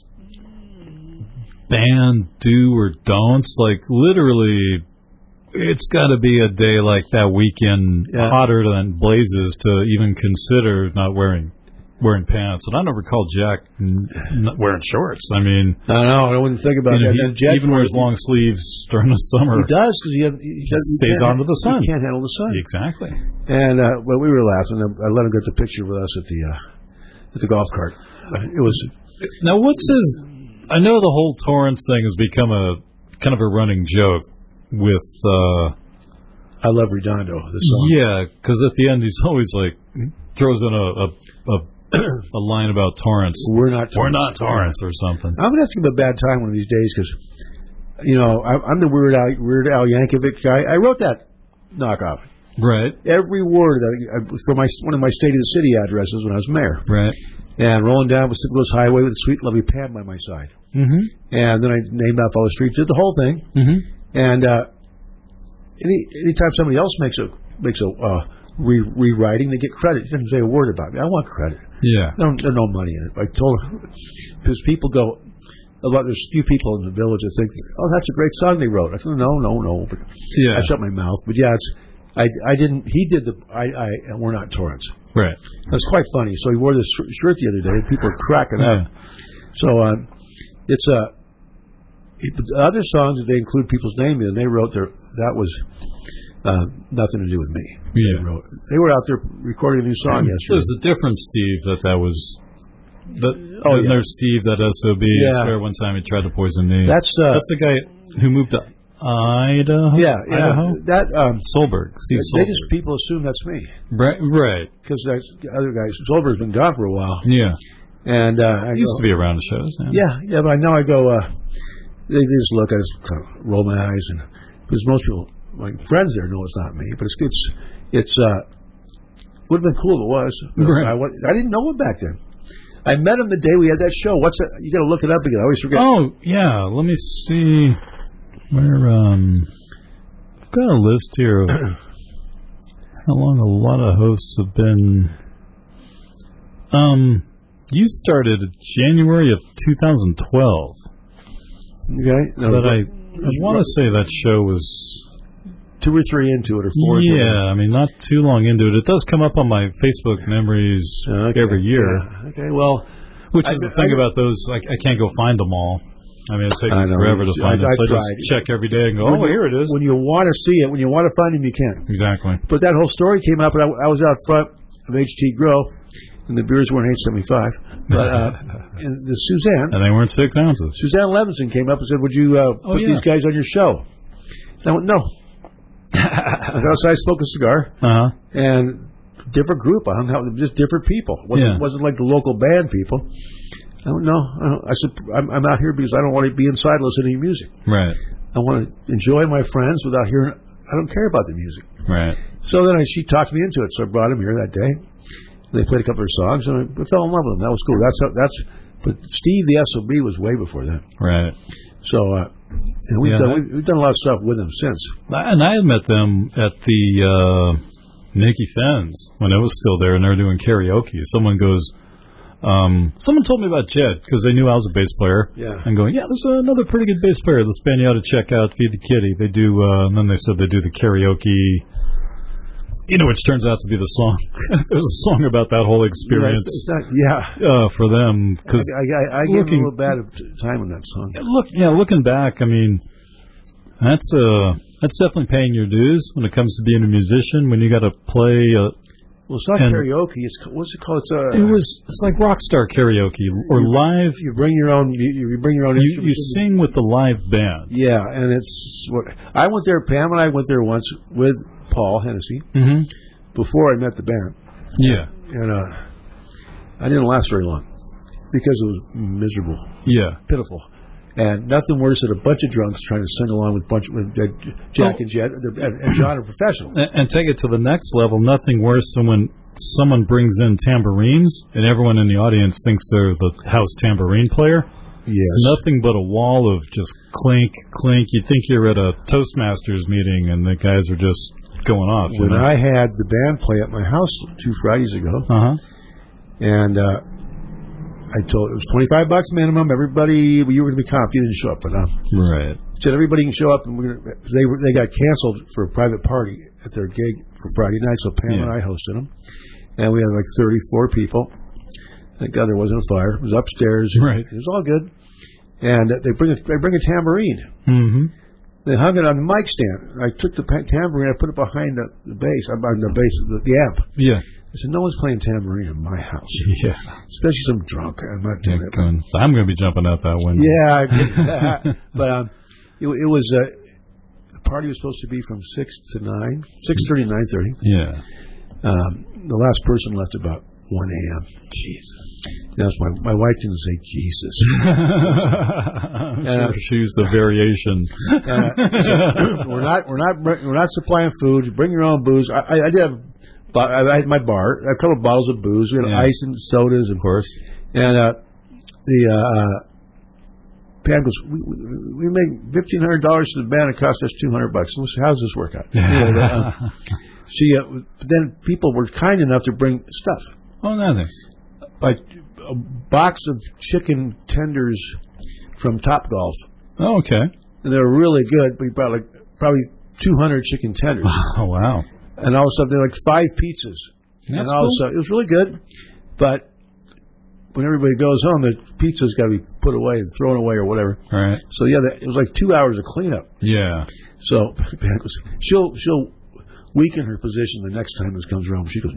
D: band do or don'ts. Like literally, it's got to be a day like that weekend
C: yeah.
D: hotter than blazes to even consider not wearing wearing pants. And I don't recall Jack not wearing shorts. I mean,
C: I know. I wouldn't think about
D: you know,
C: that.
D: He,
C: Jack
D: even wears long sleeves during the summer.
C: He does because he, he, he
D: stays on to the sun.
C: He can't handle the sun.
D: Exactly.
C: And uh, well, we were laughing. I let him get the picture with us at the uh, at the golf cart. It was
D: now. What's his? I know the whole Torrance thing has become a kind of a running joke with. Uh,
C: I love Redondo. The song.
D: Yeah, because at the end he's always like throws in a a, a, a line about Torrance.
C: We're not. Torrance.
D: We're not Torrance or something.
C: I'm gonna have to give him a bad time one of these days because, you know, I, I'm the Weird Al, Weird Al Yankovic guy. I wrote that knockoff.
D: Right.
C: Every word that for my one of my State of the City addresses when I was mayor.
D: Right.
C: And rolling down Pacific Coast Highway with Sweet Lovely Pam by my side.
D: Mm-hmm.
C: And then I named off all the streets, did the whole thing.
D: Mm-hmm.
C: And uh, any anytime somebody else makes a makes a uh, re- rewriting, they get credit. It doesn't say a word about me. I want credit.
D: Yeah.
C: There's no, no money in it. I told because people go. A lot. There's a few people in the village that think, "Oh, that's a great song they wrote." I said, "No, no, no." But
D: yeah.
C: I shut my mouth. But yeah, it's. I, I didn't. He did the. I. I. We're not Torrance.
D: Right.
C: That's quite funny. So he wore this shirt the other day, and people are cracking
D: yeah.
C: up. So uh, it's a. Uh, it, the other songs that they include people's name in, they wrote their. That was uh, nothing to do with me.
D: Yeah.
C: They, wrote, they were out there recording a new song yesterday.
D: There's a different Steve that that was. That,
C: oh,
D: and
C: yeah.
D: there's Steve that S O B.
C: Yeah.
D: I swear one time he tried to poison me.
C: That's uh,
D: that's the guy who moved to Idaho.
C: Yeah, yeah.
D: Idaho?
C: That um,
D: Solberg. Steve
C: they
D: Solberg.
C: just people assume that's me.
D: Right, right.
C: Because the other guys, Solberg's been gone for a while.
D: Yeah.
C: And uh, I
D: he used
C: go,
D: to be around the shows. Yeah,
C: yeah, yeah. But now I go. Uh, they, they just look. I just kind of roll my eyes, and because most people, my friends there, know it's not me. But it's it's it's. Uh, would have been cool if it was.
D: Right.
C: I, I didn't know him back then. I met him the day we had that show. What's that? You got to look it up again. I always forget.
D: Oh yeah, let me see where. Um, I've got a list here of how long a lot of hosts have been. Um, you started January of two thousand twelve.
C: Okay, no,
D: but I I want to say that show was
C: two or three into it, or four.
D: Yeah, I mean, not too long into it. It does come up on my Facebook memories
C: okay.
D: every year.
C: Yeah. Okay, well,
D: which is
C: I,
D: the thing
C: I,
D: about those. I, I can't go find them all. I mean, it takes me forever to find
C: I,
D: them.
C: I,
D: So I
C: I
D: just check every day and go,
C: when
D: oh,
C: you,
D: here it is.
C: When you want to see it, when you want to find them, you can.
D: Exactly.
C: But that whole story came up, and I, I was out front of H T Grow, and the beers weren't eight seventy-five. But uh, and the Suzanne.
D: And they weren't six ounces.
C: Suzanne Levinson came up and said, would you uh,
D: oh,
C: put
D: yeah.
C: these guys on your show? And I went, no. I got outside, smoked a cigar,
D: uh-huh.
C: and different group. I hung out with just different people. It wasn't,
D: yeah.
C: wasn't like the local band people. I don't know. I, don't, I said, I'm, I'm out here because I don't want to be inside listening to music.
D: Right.
C: I want to enjoy my friends without hearing. I don't care about the music.
D: Right.
C: So then I, she talked me into it. So I brought him here that day. They played a couple of songs, and I fell in love with them. That was cool. That's how, that's. But Steve, the S O B, was way before that.
D: Right.
C: So uh, and we've
D: yeah,
C: done
D: that,
C: we've, we've done a lot of stuff with them since.
D: And I had met them at the uh, Nikki Fens when I was still there, and they were doing karaoke. Someone goes. Um, someone told me about Jed because they knew I was a bass player.
C: Yeah.
D: And going, yeah, there's another pretty good bass player. This band you ought to check out, Feed the Kitty. They do, uh, and then they said they do the karaoke, you know, which turns out to be the song. There's a song about that whole experience.
C: Yeah, it's not, yeah.
D: Uh, for them. Cause
C: I, I, I gave them a little bad time on that song.
D: Look, yeah, looking back, I mean, that's, uh, that's definitely paying your dues when it comes to being a musician, when you got to play, uh,
C: well, it's not karaoke. It's what's it called? It's uh,
D: it was. It's like rock star karaoke or
C: you,
D: live.
C: You bring your own. You, you bring your own.
D: You, you sing with the live band.
C: Yeah, and it's what I went there. Pam and I went there once with Paul Hennessy
D: mm-hmm.
C: before I met the band.
D: Yeah,
C: and uh, I didn't last very long. because it was miserable,
D: Yeah.
C: pitiful. And nothing worse than a bunch of drunks trying to sing along with bunch with uh, Jack oh. and Jet and, and John are professionals.
D: And, and take it to the next level. Nothing worse than when someone brings in tambourines and everyone in the audience thinks they're the house tambourine player.
C: Yes.
D: It's nothing but a wall of just clink, clink. You'd think you're at a Toastmasters meeting and the guys are just going off.
C: When
D: you know?
C: I had the band play at my house two Fridays ago,
D: uh-huh.
C: and uh, I told it was twenty-five bucks minimum. Everybody, well, you were going to be comped. You didn't show up, but um,
D: right.
C: Said everybody can show up, and we're gonna, they were, they got canceled for a private party at their gig for Friday night. So Pam
D: yeah.
C: and I hosted them, and we had like thirty-four people. Thank God there wasn't a fire. It was upstairs.
D: Right.
C: It was all good. And uh, they bring a they bring a tambourine.
D: Mm-hmm.
C: They hung it on the mic stand. I took the tambourine, I put it behind the, the bass, on the bass, the, the amp.
D: Yeah.
C: I said, no one's playing tambourine in my house.
D: Yeah.
C: Especially some drunk. I'm not doing
D: yeah,
C: it.
D: Going, I'm going to be jumping out that window.
C: Yeah. I did that. But um, it, it was, uh, the party was supposed to be from six to nine, six thirty to nine thirty.
D: Yeah.
C: Um, the last person left about one a.m. Jesus. That's my, my wife didn't say Jesus.
D: and, uh, she used the variation.
C: uh, so we're not, we're not, we're not supplying food. Bring your own booze. I, I, I did have, I had my bar, a couple of bottles of booze. We had yeah. ice and sodas, of course. And uh, the uh, Pam goes, we, we, we make fifteen hundred dollars to the band. It cost us two hundred bucks. So how does this work out? you know, but, uh, see, uh, then people were kind enough to bring stuff.
D: Oh, nothing.
C: Like a box of chicken tenders from Topgolf.
D: Oh, okay.
C: And they were really good. We brought like probably two hundred chicken tenders.
D: Oh, wow.
C: And all of a sudden, like five pizzas.
D: That's
C: and all
D: cool.
C: of a sudden, it was really good. But when everybody goes home, the pizza's got to be put away and thrown away or whatever.
D: All right.
C: So yeah, that, it was like two hours of cleanup.
D: Yeah.
C: So she'll she'll weaken her position the next time this comes around. She goes,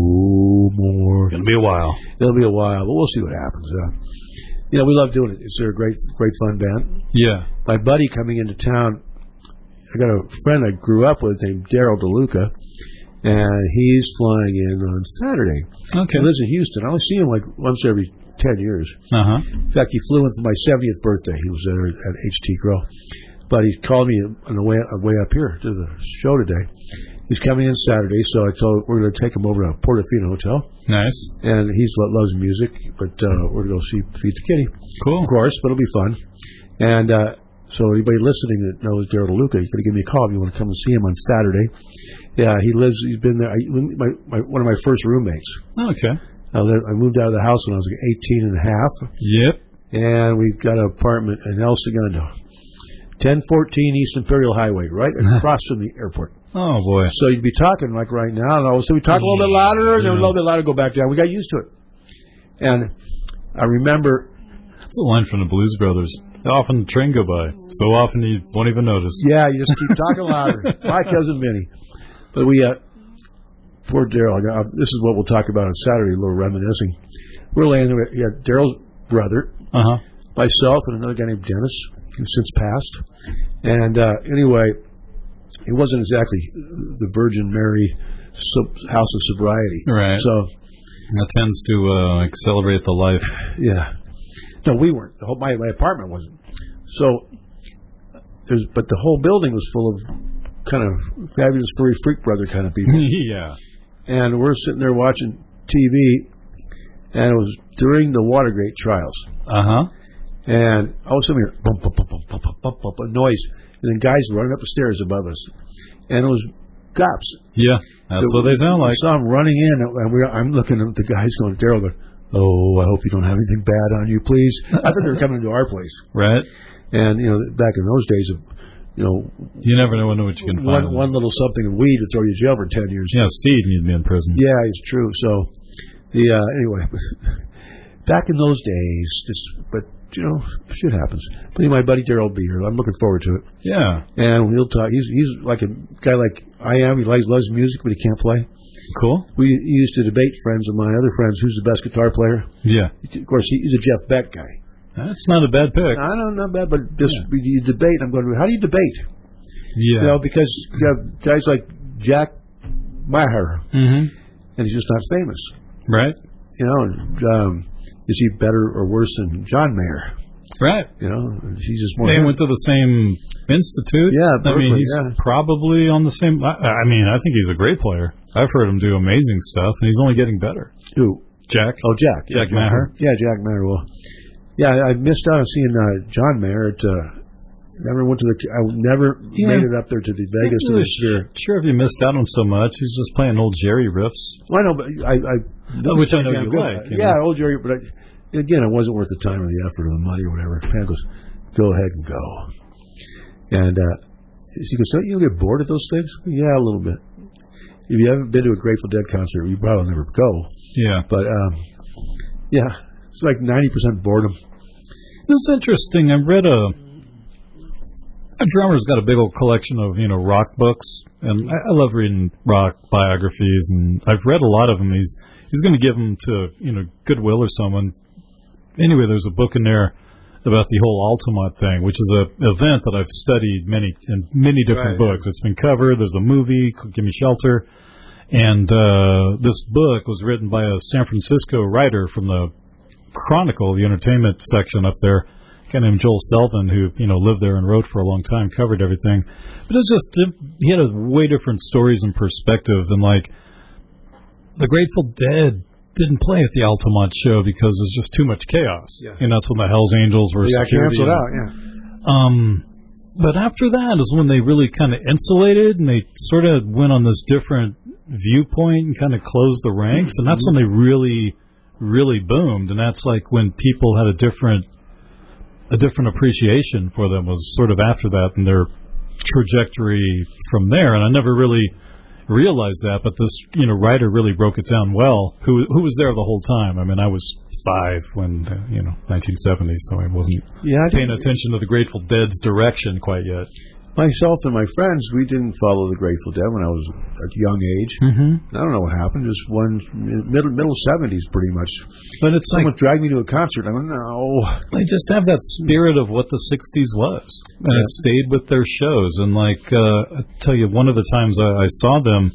C: no more.
D: It's gonna be a while.
C: It'll be a while, but we'll see what happens. Uh, you know, we love doing it. It's a great, great fun band.
D: Yeah.
C: My buddy coming into town, I got a friend I grew up with named Daryl DeLuca, and he's flying in on Saturday.
D: Okay.
C: He lives in Houston. I only see him like once every ten years.
D: Uh-huh.
C: In fact, he flew in for my seventieth birthday. He was there at H T Grill. But he called me on the way, on the way up here to the show today. He's coming in Saturday, so I told we're going to take him over to Portofino Hotel.
D: Nice.
C: And he loves music, but uh, we're going to go see Feed the Kitty.
D: Cool.
C: Of course, but it'll be fun. And uh, so anybody listening that knows Daryl DeLuca, you got to give me a call if you want to come and see him on Saturday. Yeah, he lives. He's been there. I, my, my, one of my first roommates.
D: Okay.
C: I, lived, I moved out of the house when I was like eighteen and a half.
D: Yep. And
C: we've got an apartment in El Segundo, ten fourteen East Imperial Highway, right across from the airport.
D: Oh, boy.
C: So you'd be talking like right now, and all of a sudden we talk a little bit louder, and then a little bit louder, go back down. We got used to it. And I remember...
D: That's a line from the Blues Brothers. Often the train go by. So often you won't even notice.
C: Yeah, you just keep talking louder. My cousin Vinny. But we... Uh, poor Daryl. This is what we'll talk about on Saturday, a little reminiscing. We're laying there. We had Daryl's brother, uh-huh. myself, and another guy named Dennis, who's since passed. And uh, anyway... It wasn't exactly the Virgin Mary house of sobriety.
D: Right.
C: So
D: that tends to uh, accelerate the life.
C: Yeah. No, we weren't. The whole, my, my apartment wasn't. So, there's, but the whole building was full of kind of fabulous furry freak brother kind of people.
D: Yeah.
C: And we're sitting there watching T V, and it was during the Watergate trials.
D: Uh-huh.
C: And all of a sudden we heard bump, bump, bump, bump, bump, bump, bump, a noise. And then guys running up the stairs above us. And it was cops.
D: Yeah, that's so what they sound like.
C: I saw them running in, and we, I'm looking at the guys going, Daryl going, oh, I hope you don't have anything bad on you, please. I thought they were coming to our place.
D: Right.
C: And, you know, back in those days, of, you know.
D: You never know what you can
C: one,
D: find.
C: One little something in weed would throw you in jail for ten years.
D: Yeah, seed and you'd be in prison.
C: Yeah, it's true. So, the, uh, anyway, back in those days, just, but, you know, shit happens. But anyway, my buddy Daryl will be here. I'm looking forward to it.
D: Yeah.
C: And he'll talk. He's he's like a guy like I am. He likes, loves music, but he can't play.
D: Cool.
C: We used to debate, friends of mine, other friends, who's the best guitar player.
D: Yeah.
C: Of course, he, he's a Jeff Beck guy.
D: That's not a bad pick.
C: I don't know, not bad, but just yeah. you debate. I'm going, how do you debate?
D: Yeah.
C: You know, because you have guys like Jack Maher,
D: mm-hmm.
C: and he's just not famous.
D: Right.
C: You know, um, is he better or worse than John Mayer?
D: Right.
C: You know, he's just more.
D: They went to the same institute.
C: Yeah,
D: Berkeley, I mean, he's
C: yeah.
D: probably on the same. I, I mean, I think he's a great player. I've heard him do amazing stuff, and he's only getting better.
C: Who?
D: Jack.
C: Oh, Jack.
D: Jack
C: yeah,
D: Maher.
C: Yeah, Jack Maher. Well, yeah, I missed out on seeing uh, John Mayer at. Uh, never went to the. I never
D: yeah.
C: made it up there to the Vegas to the
D: sure. Sure, if you missed out on so much, he's just playing old Jerry riffs.
C: Well, I know, but I. I
D: oh, which I know you like. You
C: yeah,
D: know?
C: old Jerry, but I, again, it wasn't worth the time or the effort or the money or whatever. Pat goes, go ahead and go. And uh, she goes, don't you get bored of those things? Yeah, a little bit. If you haven't been to a Grateful Dead concert, you probably never go.
D: Yeah.
C: But, um, yeah, it's like ninety percent boredom.
D: It's interesting. I read a, a drummer's got a big old collection of, you know, rock books. And I, I love reading rock biographies. And I've read a lot of them. He's, he's going to give them to, you know, Goodwill or someone. Anyway, there's a book in there about the whole Altamont thing, which is a event that I've studied many in many different
C: right.
D: books. It's been covered. There's a movie, Give Me Shelter, and uh, this book was written by a San Francisco writer from the Chronicle, the entertainment section up there, a guy named Joel Selvin, who you know lived there and wrote for a long time, covered everything. But it's just he had a way different stories and perspective than like the Grateful Dead. Didn't play at the Altamont show because it was just too much chaos. Yeah. And that's when the Hells Angels were
C: yeah,
D: canceled
C: out, yeah.
D: Um, but after that is when they really kind of insulated and they sort of went on this different viewpoint and kind of closed the ranks. Mm-hmm. And that's when they really, really boomed. And that's like when people had a different, a different appreciation for them was sort of after that and their trajectory from there. And I never really realized that, but this you know writer really broke it down well. Who who was there the whole time? I mean, I was five when uh, you know nineteen seventy, so I wasn't
C: yeah, I
D: paying attention to the Grateful Dead's direction quite yet.
C: Myself and my friends, we didn't follow the Grateful Dead when I was at a young age.
D: Mm-hmm.
C: I don't know what happened. Just one middle middle seventies, pretty much.
D: But it's
C: someone
D: like,
C: dragged me to a concert. I go, no.
D: They just have that spirit of what the sixties was, and yeah. it stayed with their shows. And like uh, I tell you, one of the times I, I saw them,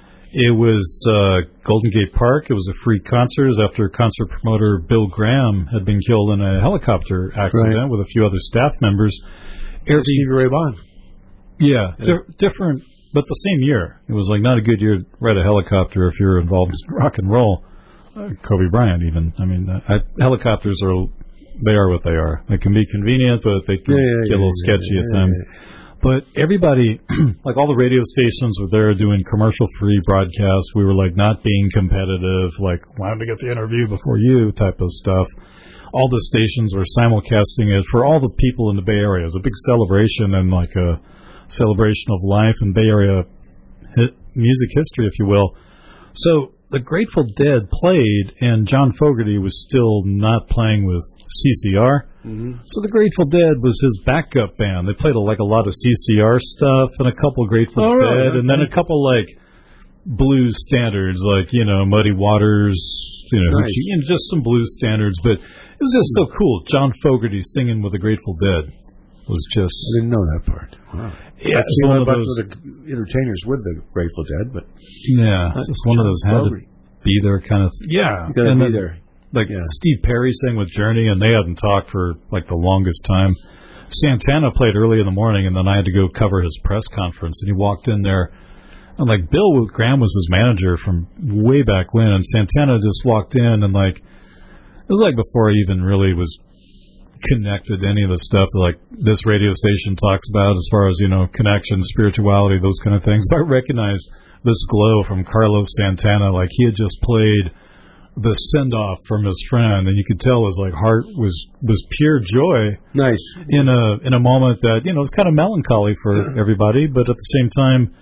D: it was uh, Golden Gate Park. It was a free concert. It was after concert promoter Bill Graham had been killed in a helicopter accident right. with a few other staff members.
C: Stevie Ray Vaughan.
D: Yeah, yeah. Di- different, but the same year. It was like not a good year to ride a helicopter if you're involved in rock and roll. Uh, Kobe Bryant, even. I mean, uh, I, helicopters are, they are what they are. They can be convenient, but they can
C: yeah, yeah,
D: get
C: yeah,
D: a little
C: yeah,
D: sketchy
C: yeah,
D: at
C: yeah,
D: times.
C: Yeah, yeah.
D: But everybody, like all the radio stations were there doing commercial-free broadcasts. We were like not being competitive, like wanting to get the interview before you type of stuff. All the stations were simulcasting it for all the people in the Bay Area. It was a big celebration and like a celebration of life and Bay Area hit music history, if you will. So the Grateful Dead played, and John Fogerty was still not playing with C C R.
C: Mm-hmm.
D: So the Grateful Dead was his backup band. They played a, like a lot of C C R stuff and a couple Grateful
C: oh,
D: Dead,
C: right, okay.
D: and then a couple like blues standards, like you know Muddy Waters, you know,
C: nice.
D: and just some blues standards. But it was just so cool. John Fogerty singing with the Grateful Dead was just.
C: I didn't know that part. Wow.
D: Yeah,
C: I've
D: it's
C: seen
D: one
C: a
D: of
C: bunch
D: those.
C: of the entertainers with the Grateful Dead, but
D: yeah, it's just one of those had to be there kind of. Yeah,
C: you gotta
D: and
C: be
D: then,
C: there.
D: Like
C: yeah.
D: Steve Perry sang with Journey, and they hadn't talked for like the longest time. Santana played early in the morning, and then I had to go cover his press conference. And he walked in there, and like Bill Graham was his manager from way back when, and Santana just walked in, and like it was like before I even really was connected to any of the stuff that like this radio station talks about as far as you know connection, spirituality, those kind of things. I recognized this glow from Carlos Santana, like he had just played the send-off from his friend, and you could tell his like heart was was pure joy.
C: Nice.
D: In a in a moment that you know was kind of melancholy for everybody, but at the same time,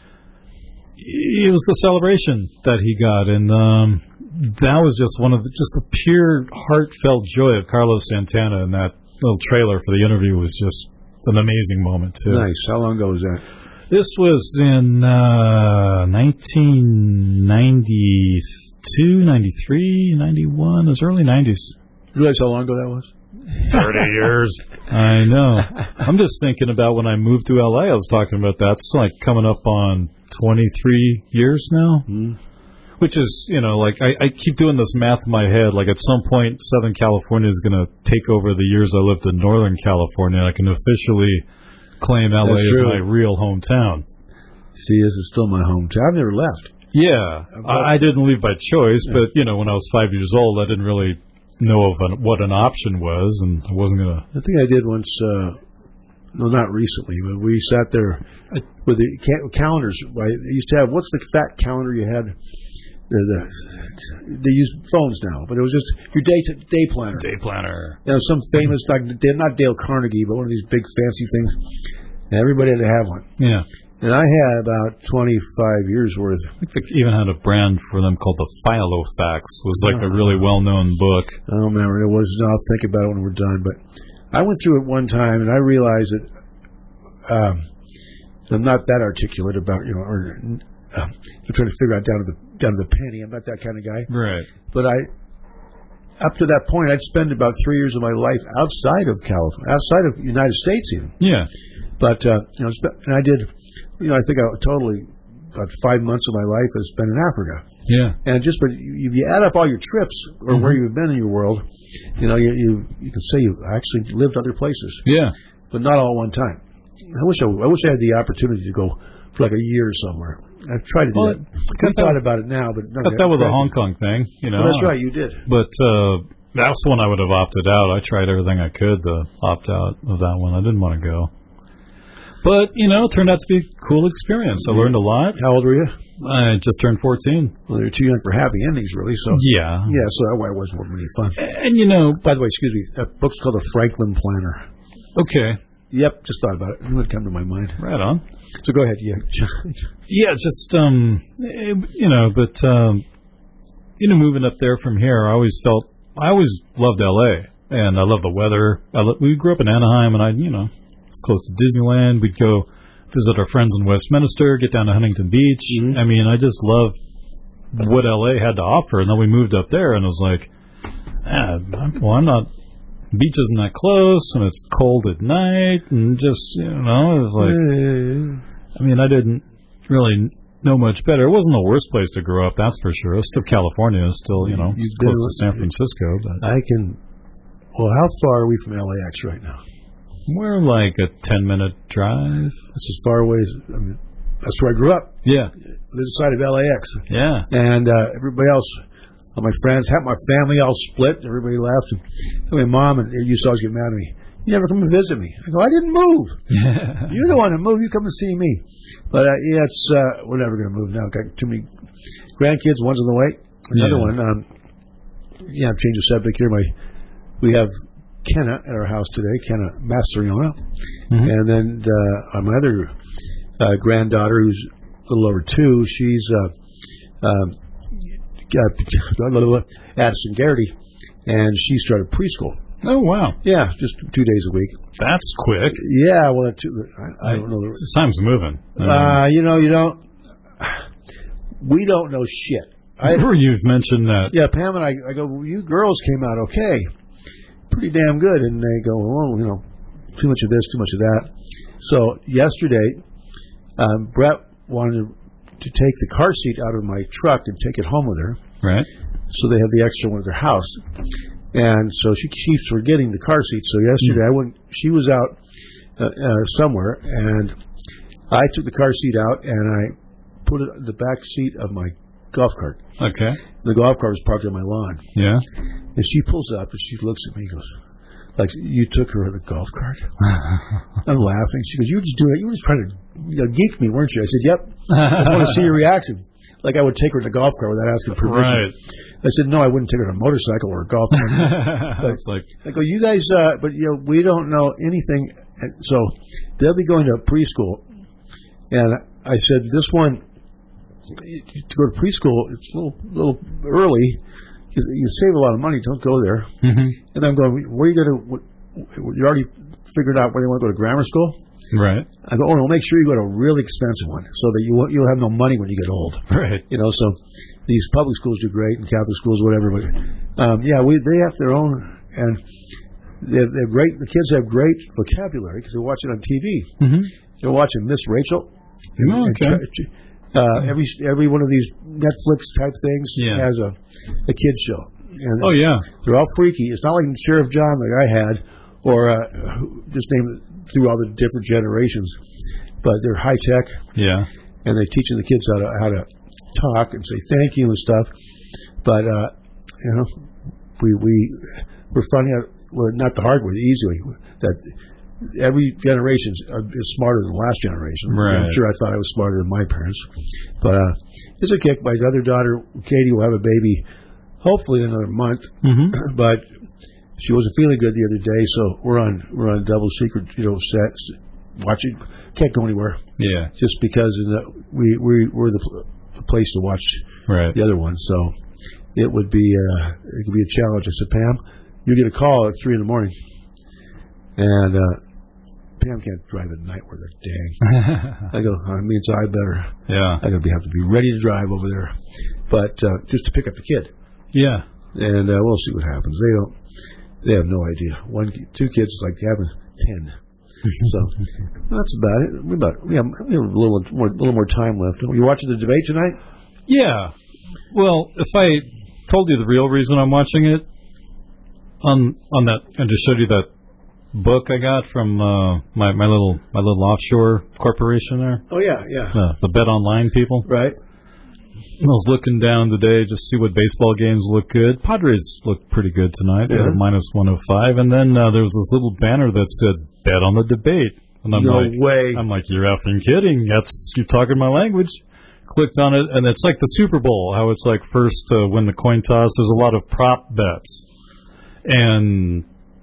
D: it was the celebration that he got, and um, that was just one of the, just the pure heartfelt joy of Carlos Santana, and that little trailer for the interview was just an amazing moment too.
C: Nice. How long ago was that?
D: This was in uh, nineteen ninety-two, ninety-three, ninety-one. It was early nineties.
C: You realize how long ago that was?
D: Thirty years. I know. I'm just thinking about when I moved to L A. I was talking about that. It's like coming up on twenty-three years now.
C: Mm.
D: Which is, you know, like, I, I keep doing this math in my head. Like, at some point, Southern California is going to take over the years I lived in Northern California. I can officially claim L A as my real hometown.
C: See, this is still my hometown. I've never left.
D: Yeah. I, I didn't leave by choice, yeah. But, you know, when I was five years old, I didn't really know of an, what an option was, and I wasn't going to...
C: I think I did once... Uh, No, not recently, but we sat there with the ca- calendars. Right? They used to have, what's the fat calendar you had? The, the, they use phones now, but it was just your day to, day planner.
D: Day planner.
C: You know, some famous, like, not Dale Carnegie, but one of these big fancy things. And everybody had to have one.
D: Yeah.
C: And I had about twenty-five years worth.
D: I think they even had a brand for them called the Filofax. It was like a really well-known book.
C: I don't remember. It was. I'll think about it when we're done, but... I went through it one time, and I realized that um, I'm not that articulate about, you know, or uh, I'm trying to figure out down to the down to the penny. I'm not that kind of guy.
D: Right.
C: But I, up to that point, I'd spent about three years of my life outside of California, outside of the United States even.
D: Yeah.
C: But uh, you know, and I did, you know, I think I totally about five months of my life has been in Africa.
D: Yeah.
C: And just, but if you add up all your trips or mm-hmm. where you've been in your world, you know, you, you you can say you actually lived other places.
D: Yeah.
C: But not all at one time. I wish I, I wish I had the opportunity to go for like a year somewhere. I've tried to do well, that. I thought about it now, but
D: no, got that with the Hong Kong thing, you know.
C: Well, that's right, you did.
D: But uh, that's the one I would have opted out. I tried everything I could to opt out of that one. I didn't want to go. But, you know, it turned out to be a cool experience. I learned a lot.
C: How old were you?
D: I just turned fourteen.
C: Well, you're too young for happy endings, really. So
D: Yeah.
C: Yeah, so that way it wasn't really fun.
D: And, you know...
C: By the way, excuse me, that book's called The Franklin Planner.
D: Okay.
C: Yep, just thought about it. It would come to my mind.
D: Right on.
C: So go ahead, yeah.
D: yeah, just, um, you know, but, um, you know, moving up there from here, I always felt... I always loved L A, and I love the weather. I lo- we grew up in Anaheim, and I, you know... It's close to Disneyland. We'd go visit our friends in Westminster, get down to Huntington Beach. Mm-hmm. I mean, I just love what L A had to offer. And then we moved up there, and it was like, ah, well, I'm not, beach isn't that close, and it's cold at night, and just, you know, it was like, I mean, I didn't really know much better. It wasn't the worst place to grow up, that's for sure. It's still California. It's still, you know,
C: You've
D: close to San Francisco. But
C: I can, well, how far are we from L A X right now?
D: We're like a ten-minute drive.
C: That's as far away as, I mean, that's where I grew up.
D: Yeah.
C: This side of L A X.
D: Yeah.
C: And uh, everybody else, all my friends, half my family all split. Everybody left. And my mom and you used to always get mad at me. You never come to visit me. I go, I didn't move. Yeah. You're the one that moved. You come and see me. But uh, yeah, it's, uh, we're never going to move now. Got too many grandkids. One's on the way. Another yeah. one. Um, yeah, I've changed the subject here. My, we have Kenna at our house today, Kenna Mastriona, mm-hmm. and then uh, my other uh, granddaughter, who's a little over two, she's uh, uh, Addison Garrity, and she started preschool.
D: Oh wow!
C: Yeah, just two days a week.
D: That's quick.
C: Yeah, well, that too, I, I don't know.
D: The time's moving.
C: Uh, you know, you don't. We don't know shit.
D: I remember you've mentioned that.
C: Yeah, Pam and I. I go. Well, you girls came out okay. Pretty damn good, and they go, well, you know, too much of this, too much of that. So yesterday, um, Brett wanted to take the car seat out of my truck and take it home with her.
D: Right.
C: So they have the extra one at their house, and so she keeps forgetting the car seat. So yesterday, mm. I went. She was out uh, uh, somewhere, and I took the car seat out and I put it in the back seat of my golf cart.
D: Okay.
C: The golf cart was parked on my lawn.
D: Yeah.
C: And she pulls up and she looks at me and goes, like, you took her in the golf cart? I'm laughing. She goes, you were just doing it. You were just trying to you know, geek me, weren't you? I said, yep. I just want to see your reaction. Like I would take her in the golf cart without asking permission.
D: Right.
C: I said, no, I wouldn't take her on a motorcycle or a golf cart.
D: That's like,
C: I go, you guys, uh, but you know, we don't know anything. So they'll be going to preschool. And I said, this one, to go to preschool, it's a little, little early. You save a lot of money. Don't go there.
D: Mm-hmm.
C: And I'm going, where are you going to, you already figured out where they want to go to grammar school?
D: Right.
C: I go, oh, no, make sure you go to a really expensive one so that you won't, you'll have no money when you get old.
D: Right.
C: You know, so these public schools do great and Catholic schools, whatever. But, um, yeah, we they have their own, and they're, they're great. The kids have great vocabulary because they watch it on T V.
D: Mm-hmm.
C: They're watching Miss Rachel.
D: Oh, okay.
C: And, uh, every every one of these Netflix type things
D: Yeah.
C: has a a kids show. And
D: Oh yeah.
C: they're all freaky. It's not like Sheriff John that I had, or uh, who- just name it through all the different generations. But they're high tech,
D: Yeah.
C: and they're teaching the kids how to how to talk and say thank you and stuff. But uh, you know, we we we're finding out, well, not the hard way, the easy way, that every generation is smarter than the last generation.
D: Right.
C: I'm sure I thought I was smarter than my parents. But uh, it's a kick. My other daughter, Katie, will have a baby hopefully in another month.
D: Mm-hmm.
C: But she wasn't feeling good the other day, so we're on we're on double secret, you know, sets, watching. Can't go anywhere
D: Yeah.
C: just because in the, we we we're the, the place to watch
D: Right.
C: the other one. So it would be uh, it could be a challenge. I said, Pam, you get a call at three in the morning, and uh, Pam can't drive at night where they're dang. I go, I mean, so I better.
D: Yeah.
C: I gotta be have to be ready to drive over there, but uh, just to pick up the kid,
D: Yeah.
C: and uh, we'll see what happens. They don't. They have no idea. One, two kids is like having ten. So that's about it. We about we have, we have a little more, little more time left. Are you watching the debate tonight?
D: Yeah. Well, if I told you the real reason I'm watching it, on on that, and just showed you that book I got from uh, my my little my little offshore corporation there,
C: Oh yeah, yeah.
D: uh, the Bet Online people.
C: Right.
D: I was looking down today just to see what baseball games look good. Padres look pretty good tonight. They
C: Yeah.
D: had a minus one oh five, and then uh, there was this little banner that said "Bet on the debate," and I'm
C: No
D: like,
C: way.
D: I'm like, you're effing kidding. That's you're talking my language. Clicked on it, and it's like the Super Bowl, how it's like first uh, win the coin toss. There's a lot of prop bets, and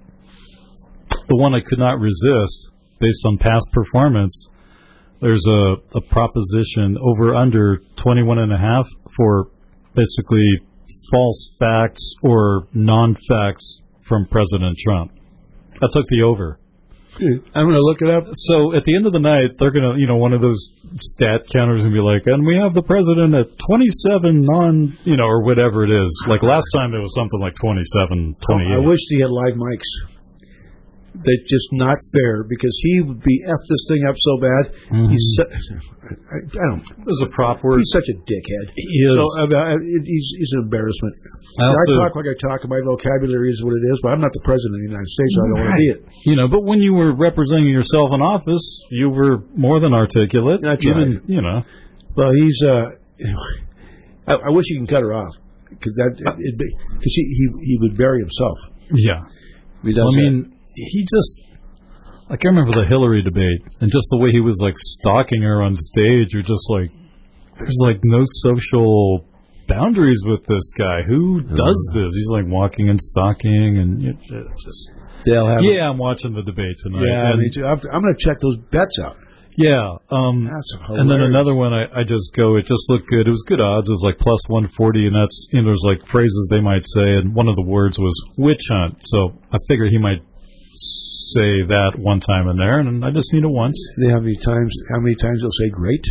D: the one I could not resist based on past performance. There's a, a proposition over under twenty-one and a half for basically false facts or non-facts from President Trump. I took the over.
C: I'm going to look it up.
D: So at the end of the night, they're going to, you know, one of those stat counters going to be like, and we have the president at twenty-seven non, you know, or whatever it is. Like last time it was something like twenty-seven, twenty-eight.
C: I wish he had live mics. That's just not fair because he would be F this thing up so bad.
D: Mm-hmm.
C: He's su- I, I don't.
D: There's a prop word.
C: He's such a dickhead.
D: He is.
C: So I mean, I, it, he's he's an embarrassment.
D: I, also,
C: I talk like I talk, and my vocabulary is what it is. But I'm not the president of the United States, so I don't want to be it.
D: You know, but when you were representing yourself in office, you were more than articulate.
C: That's
D: Even,
C: right.
D: You know.
C: Well, he's. Uh, you know, I, I wish he can cut her off because that because he, he he would bury himself.
D: Yeah.
C: He does
D: Well, I
C: that.
D: mean, he just. Like, I remember the Hillary debate, and just the way he was, like, stalking her on stage, you're just like, there's, like, no social boundaries with this guy. Who does this? He's, like, walking and stalking, and it, it just...
C: They'll have
D: Yeah, I'm watching the debate tonight.
C: Yeah,
D: and,
C: me too. I'm, I'm going to check those bets out.
D: Yeah. Um,
C: That's
D: and then
C: hilarious.
D: another one, I, I just go, it just looked good. It was good odds. It was, like, plus one forty, and that's, you know, there's, like, phrases they might say, and one of the words was witch hunt. So I figured he might say that one time in there, and I just need it once.
C: You know how many times? How many times they'll say "great"?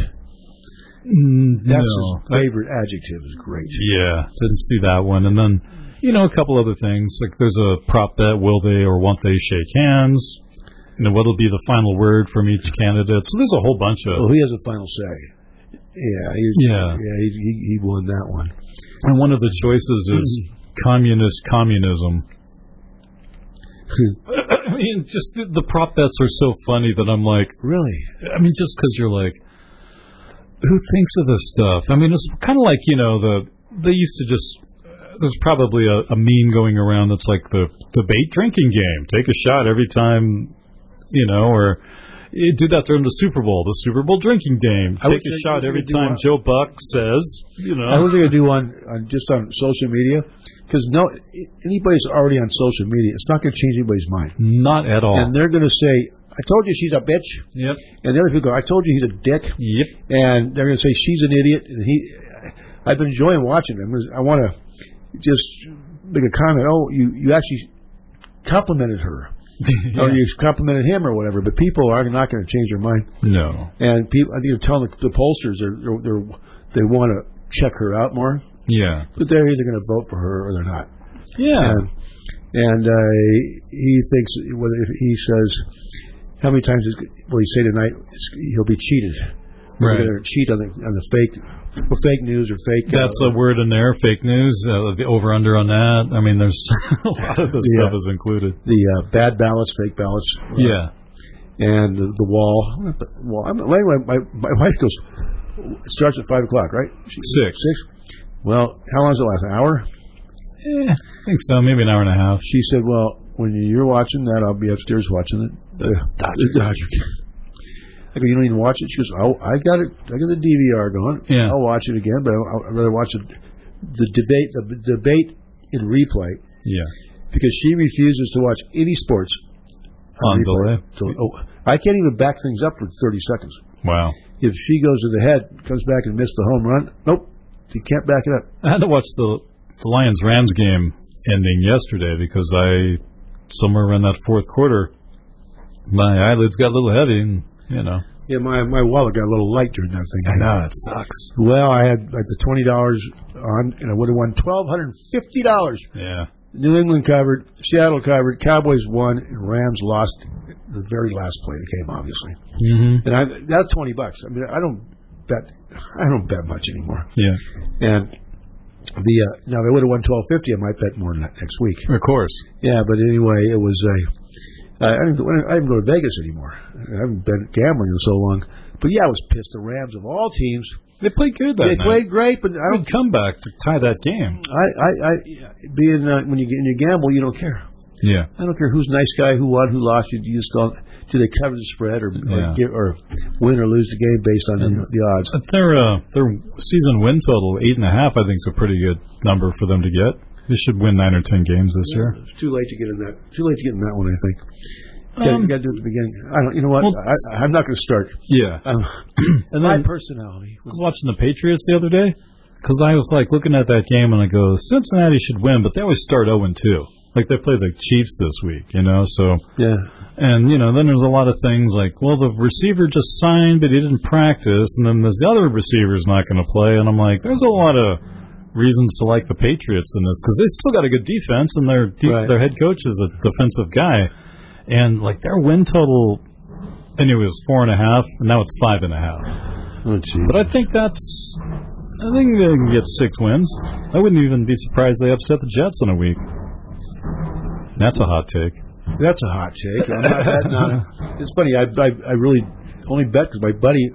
D: Mm,
C: That's
D: no.
C: his favorite adjective. Is great.
D: Yeah, didn't see that one. And then, you know, a couple other things. Like there's a prop bet, will they or won't they shake hands? You know, what'll be the final word from each candidate? So there's a whole bunch of...
C: Well, he has a final say. Yeah, he's,
D: Yeah.
C: yeah, he, he he won that one.
D: And one of the choices is communist communism. I mean, just the, the prop bets are so funny that I'm like...
C: Really?
D: I mean, just because you're like, who thinks of this stuff? I mean, it's kind of like, you know, the they used to just... There's probably a, a meme going around that's like the debate drinking game. Take a shot every time, you know, or you do that during the Super Bowl, the Super Bowl drinking game.
C: I
D: Take
C: would
D: a
C: think-
D: shot
C: I would
D: every
C: do
D: time
C: one-
D: Joe Buck says, you know.
C: I was going to do one on, just on social media because no, anybody's already on social media. It's not going to change anybody's mind.
D: Not at all.
C: And they're going to say, "I told you she's a bitch,"
D: Yep.
C: and the other people go, "I told you he's a dick,"
D: Yep.
C: and they're going to say she's an idiot. And he, I've been enjoying watching them. I want to just make a comment. Oh, you you actually complimented her. Or you complimented him or whatever, but people are not going to change their mind.
D: No.
C: And people, I think they're telling the, the pollsters they're, they're, they're they want to check her out more,
D: Yeah.
C: but they're either going to vote for her or they're not.
D: Yeah.
C: And, and uh, he thinks whether he says how many times is, will he say tonight he'll be cheated Right. They're going to cheat on the on the fake, or fake news or fake.
D: That's
C: uh,
D: the word in there. Fake news. Uh, the over under on that. I mean, there's a lot of this
C: the,
D: stuff
C: uh,
D: is included.
C: The uh, bad ballots, fake ballots. Uh,
D: yeah.
C: And the, the wall. Well, I'm, anyway, my my wife goes. It starts at five o'clock, right? She,
D: Six.
C: Six. Well, how long does it last? An hour?
D: Eh, I think so. Maybe an hour and a half.
C: She said, "Well, when you're watching that, I'll be upstairs watching it."
D: The Dodger.
C: Dodger. I go, "You don't even watch it?" She goes, "Oh, I got it. I got the D V R going.
D: Yeah.
C: I'll watch it again, but I'll, I'd rather watch it, the debate, the debate in replay."
D: Yeah.
C: Because she refuses to watch any sports
D: on delay.
C: So, oh, I can't even back things up for thirty seconds.
D: Wow.
C: If she goes to the head, comes back and missed the home run, nope, you can't back it up.
D: I had to watch the the Lions Rams game ending yesterday because I somewhere around that fourth quarter, my eyelids got a little heavy, and you know.
C: Yeah, my my wallet got a little light during that thing.
D: I know, it sucks.
C: Well, I had like the twenty dollars on, and I would have won twelve hundred and fifty dollars.
D: Yeah.
C: New England covered, Seattle covered, Cowboys won, and Rams lost the very last play of the game, obviously.
D: Mm-hmm.
C: And I, that's twenty bucks. I mean, I don't bet, I don't bet much anymore.
D: Yeah.
C: And the uh, now if I would have won twelve fifty, I might bet more than that next week.
D: Of course.
C: Yeah, but anyway, it was a. I didn't, go, I didn't go to Vegas anymore. I haven't been gambling in so long. But yeah, I was pissed. The Rams of all teams.
D: They played good that
C: They
D: night.
C: played great, but I don't
D: come back to tie that game.
C: I, I, I being uh, when you when you gamble, you don't care.
D: Yeah.
C: I don't care who's nice guy, who won, who lost. You, you just don't. Do they cover the spread or
D: yeah.
C: or, give, or win or lose the game based on the, the odds?
D: Their uh, their season win total eight and a half, I think, is a pretty good number for them to get. They should win nine or ten games this
C: yeah,
D: year.
C: It's too late to get in that. Too late to get in that one, I think.
D: Um,
C: you got to do it at the beginning. I don't. You know what?
D: Well,
C: I, I'm not going to start.
D: Yeah.
C: Um,
D: and
C: my
D: then,
C: personality.
D: I was watching the Patriots the other day because I was like looking at that game and I go, Cincinnati should win, but they always start oh and two. Like they play the Chiefs this week, you know. So
C: yeah.
D: And you know, then there's a lot of things like, well, the receiver just signed, but he didn't practice, and then this other receiver's not going to play, and I'm like, there's a lot of reasons to like the Patriots in this because they still got a good defense, and their de-
C: right.
D: their head coach is a defensive guy. And, like, their win total, anyway, was four and a half, and now it's five and a half.
C: Oh, geez.
D: But I think that's, I think they can get six wins. I wouldn't even be surprised they upset the Jets in a week. That's a hot take.
C: That's a hot take. I'm not betting on it. It's funny, I, I, I really only bet because my buddy,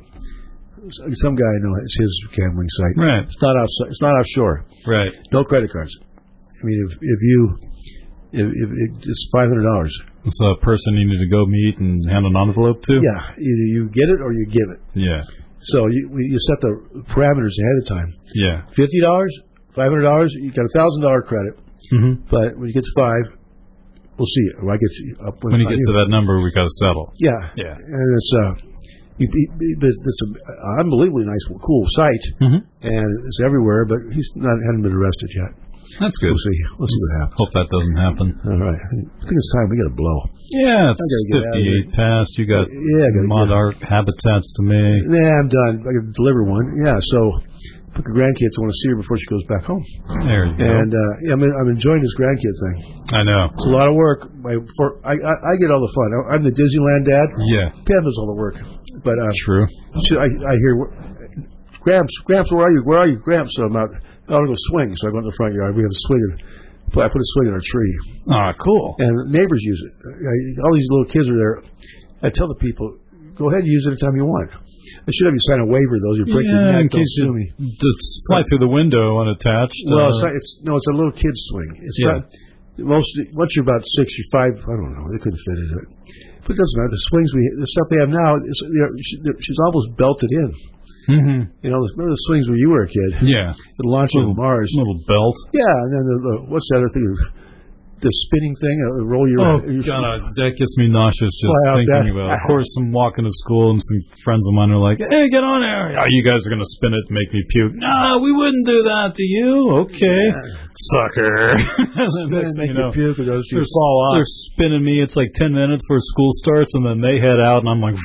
C: some guy I know, it's his gambling site.
D: Right.
C: It's not off, it's not offshore.
D: Right.
C: No credit cards. I mean, if, if you, if, if it, it's five hundred dollars.
D: It's a person you need to go meet and hand an envelope to?
C: Yeah, either you get it or you give it.
D: Yeah.
C: So you you set the parameters ahead of time.
D: Yeah.
C: Fifty dollars, five hundred dollars, you got a thousand dollar credit.
D: Mm-hmm.
C: But when you get to five, we'll see. When I get to, up
D: when you get to that number, we got to settle.
C: Yeah.
D: Yeah.
C: And it's uh, you, it's an unbelievably nice, cool site,
D: mm-hmm.
C: and it's everywhere. But he's not hadn't been arrested yet.
D: That's good.
C: We'll see. We'll see what happens.
D: Hope that doesn't happen.
C: All right. I think, I think it's time we got to blow.
D: Yeah, it's fifty-eight past. You got
C: yeah,
D: Monarch Habitats to me.
C: Yeah, I'm done. I got to deliver one. Yeah, so pick a grandkid. I want to see her before she goes back home.
D: There you go.
C: And uh, yeah, I'm, I'm enjoying this grandkid thing.
D: I know.
C: It's a lot of work. My, for, I, I, I get all the fun. I'm the Disneyland dad.
D: Yeah.
C: Pam does all the work. But uh,
D: true.
C: She, I, I hear, Gramps, Gramps, where are you? Where are you, Gramps? So I'm out. I want to go swing. So I go in the front yard. We have a swing. I put a swing in our tree.
D: Ah, cool.
C: And the neighbors use it. All these little kids are there. I tell the people, go ahead and use it anytime you want. I should have you sign a waiver, though. You break
D: yeah,
C: your neck,
D: in case
C: don't sue me.
D: Just fly through the window unattached.
C: Well,
D: uh,
C: it's, not, it's no, it's a little kid's swing. It's
D: yeah.
C: not. Most once you're about six, you're five. I don't know. They couldn't fit into it. But it doesn't matter. The swings we, the stuff they have now, is, they're, she's almost belted in.
D: Mm-hmm.
C: You know, remember the swings when you were a kid?
D: Yeah.
C: It launched on Mars.
D: Little belt.
C: Yeah, and then the, the what's that other thing? The spinning thing, uh, roll your.
D: Oh
C: your
D: God, that gets me nauseous just thinking about it. Of course, I'm walking to school and some friends of mine are like, "Hey, get on there! Oh, you guys are gonna spin it and make me puke." No, we wouldn't do that to you. Okay, yeah. Sucker.
C: Next, make you, know, you puke or those
D: you
C: fall off.
D: They're spinning me. It's like ten minutes before school starts, and then they head out, and I'm like,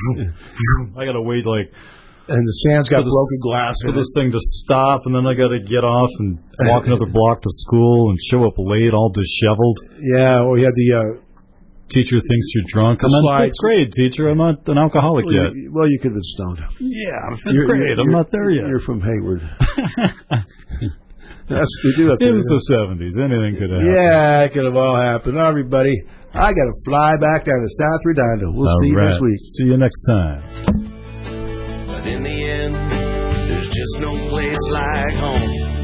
D: I gotta wait like.
C: And the sand's got
D: this,
C: broken glass.
D: For this thing to stop, and then I got to get off and walk another block to school and show up late, all disheveled.
C: Yeah, well, we had the uh,
D: Teacher thinks you're drunk. I'm in fifth grade, teacher. I'm not an alcoholic
C: well,
D: yet.
C: You, well, you could have been stoned.
D: Yeah, I'm fifth
C: You're,
D: grade.
C: You're,
D: I'm not there yet.
C: You're from Hayward. That's what they do up
D: It
C: there.
D: was the seventies. Anything could have happened.
C: Yeah, it could have all happened. All right, everybody, I got to fly back down to South Redondo. We'll
D: all
C: see you
D: right.
C: next week.
D: See you next time.
E: But in the end, there's just no place like home.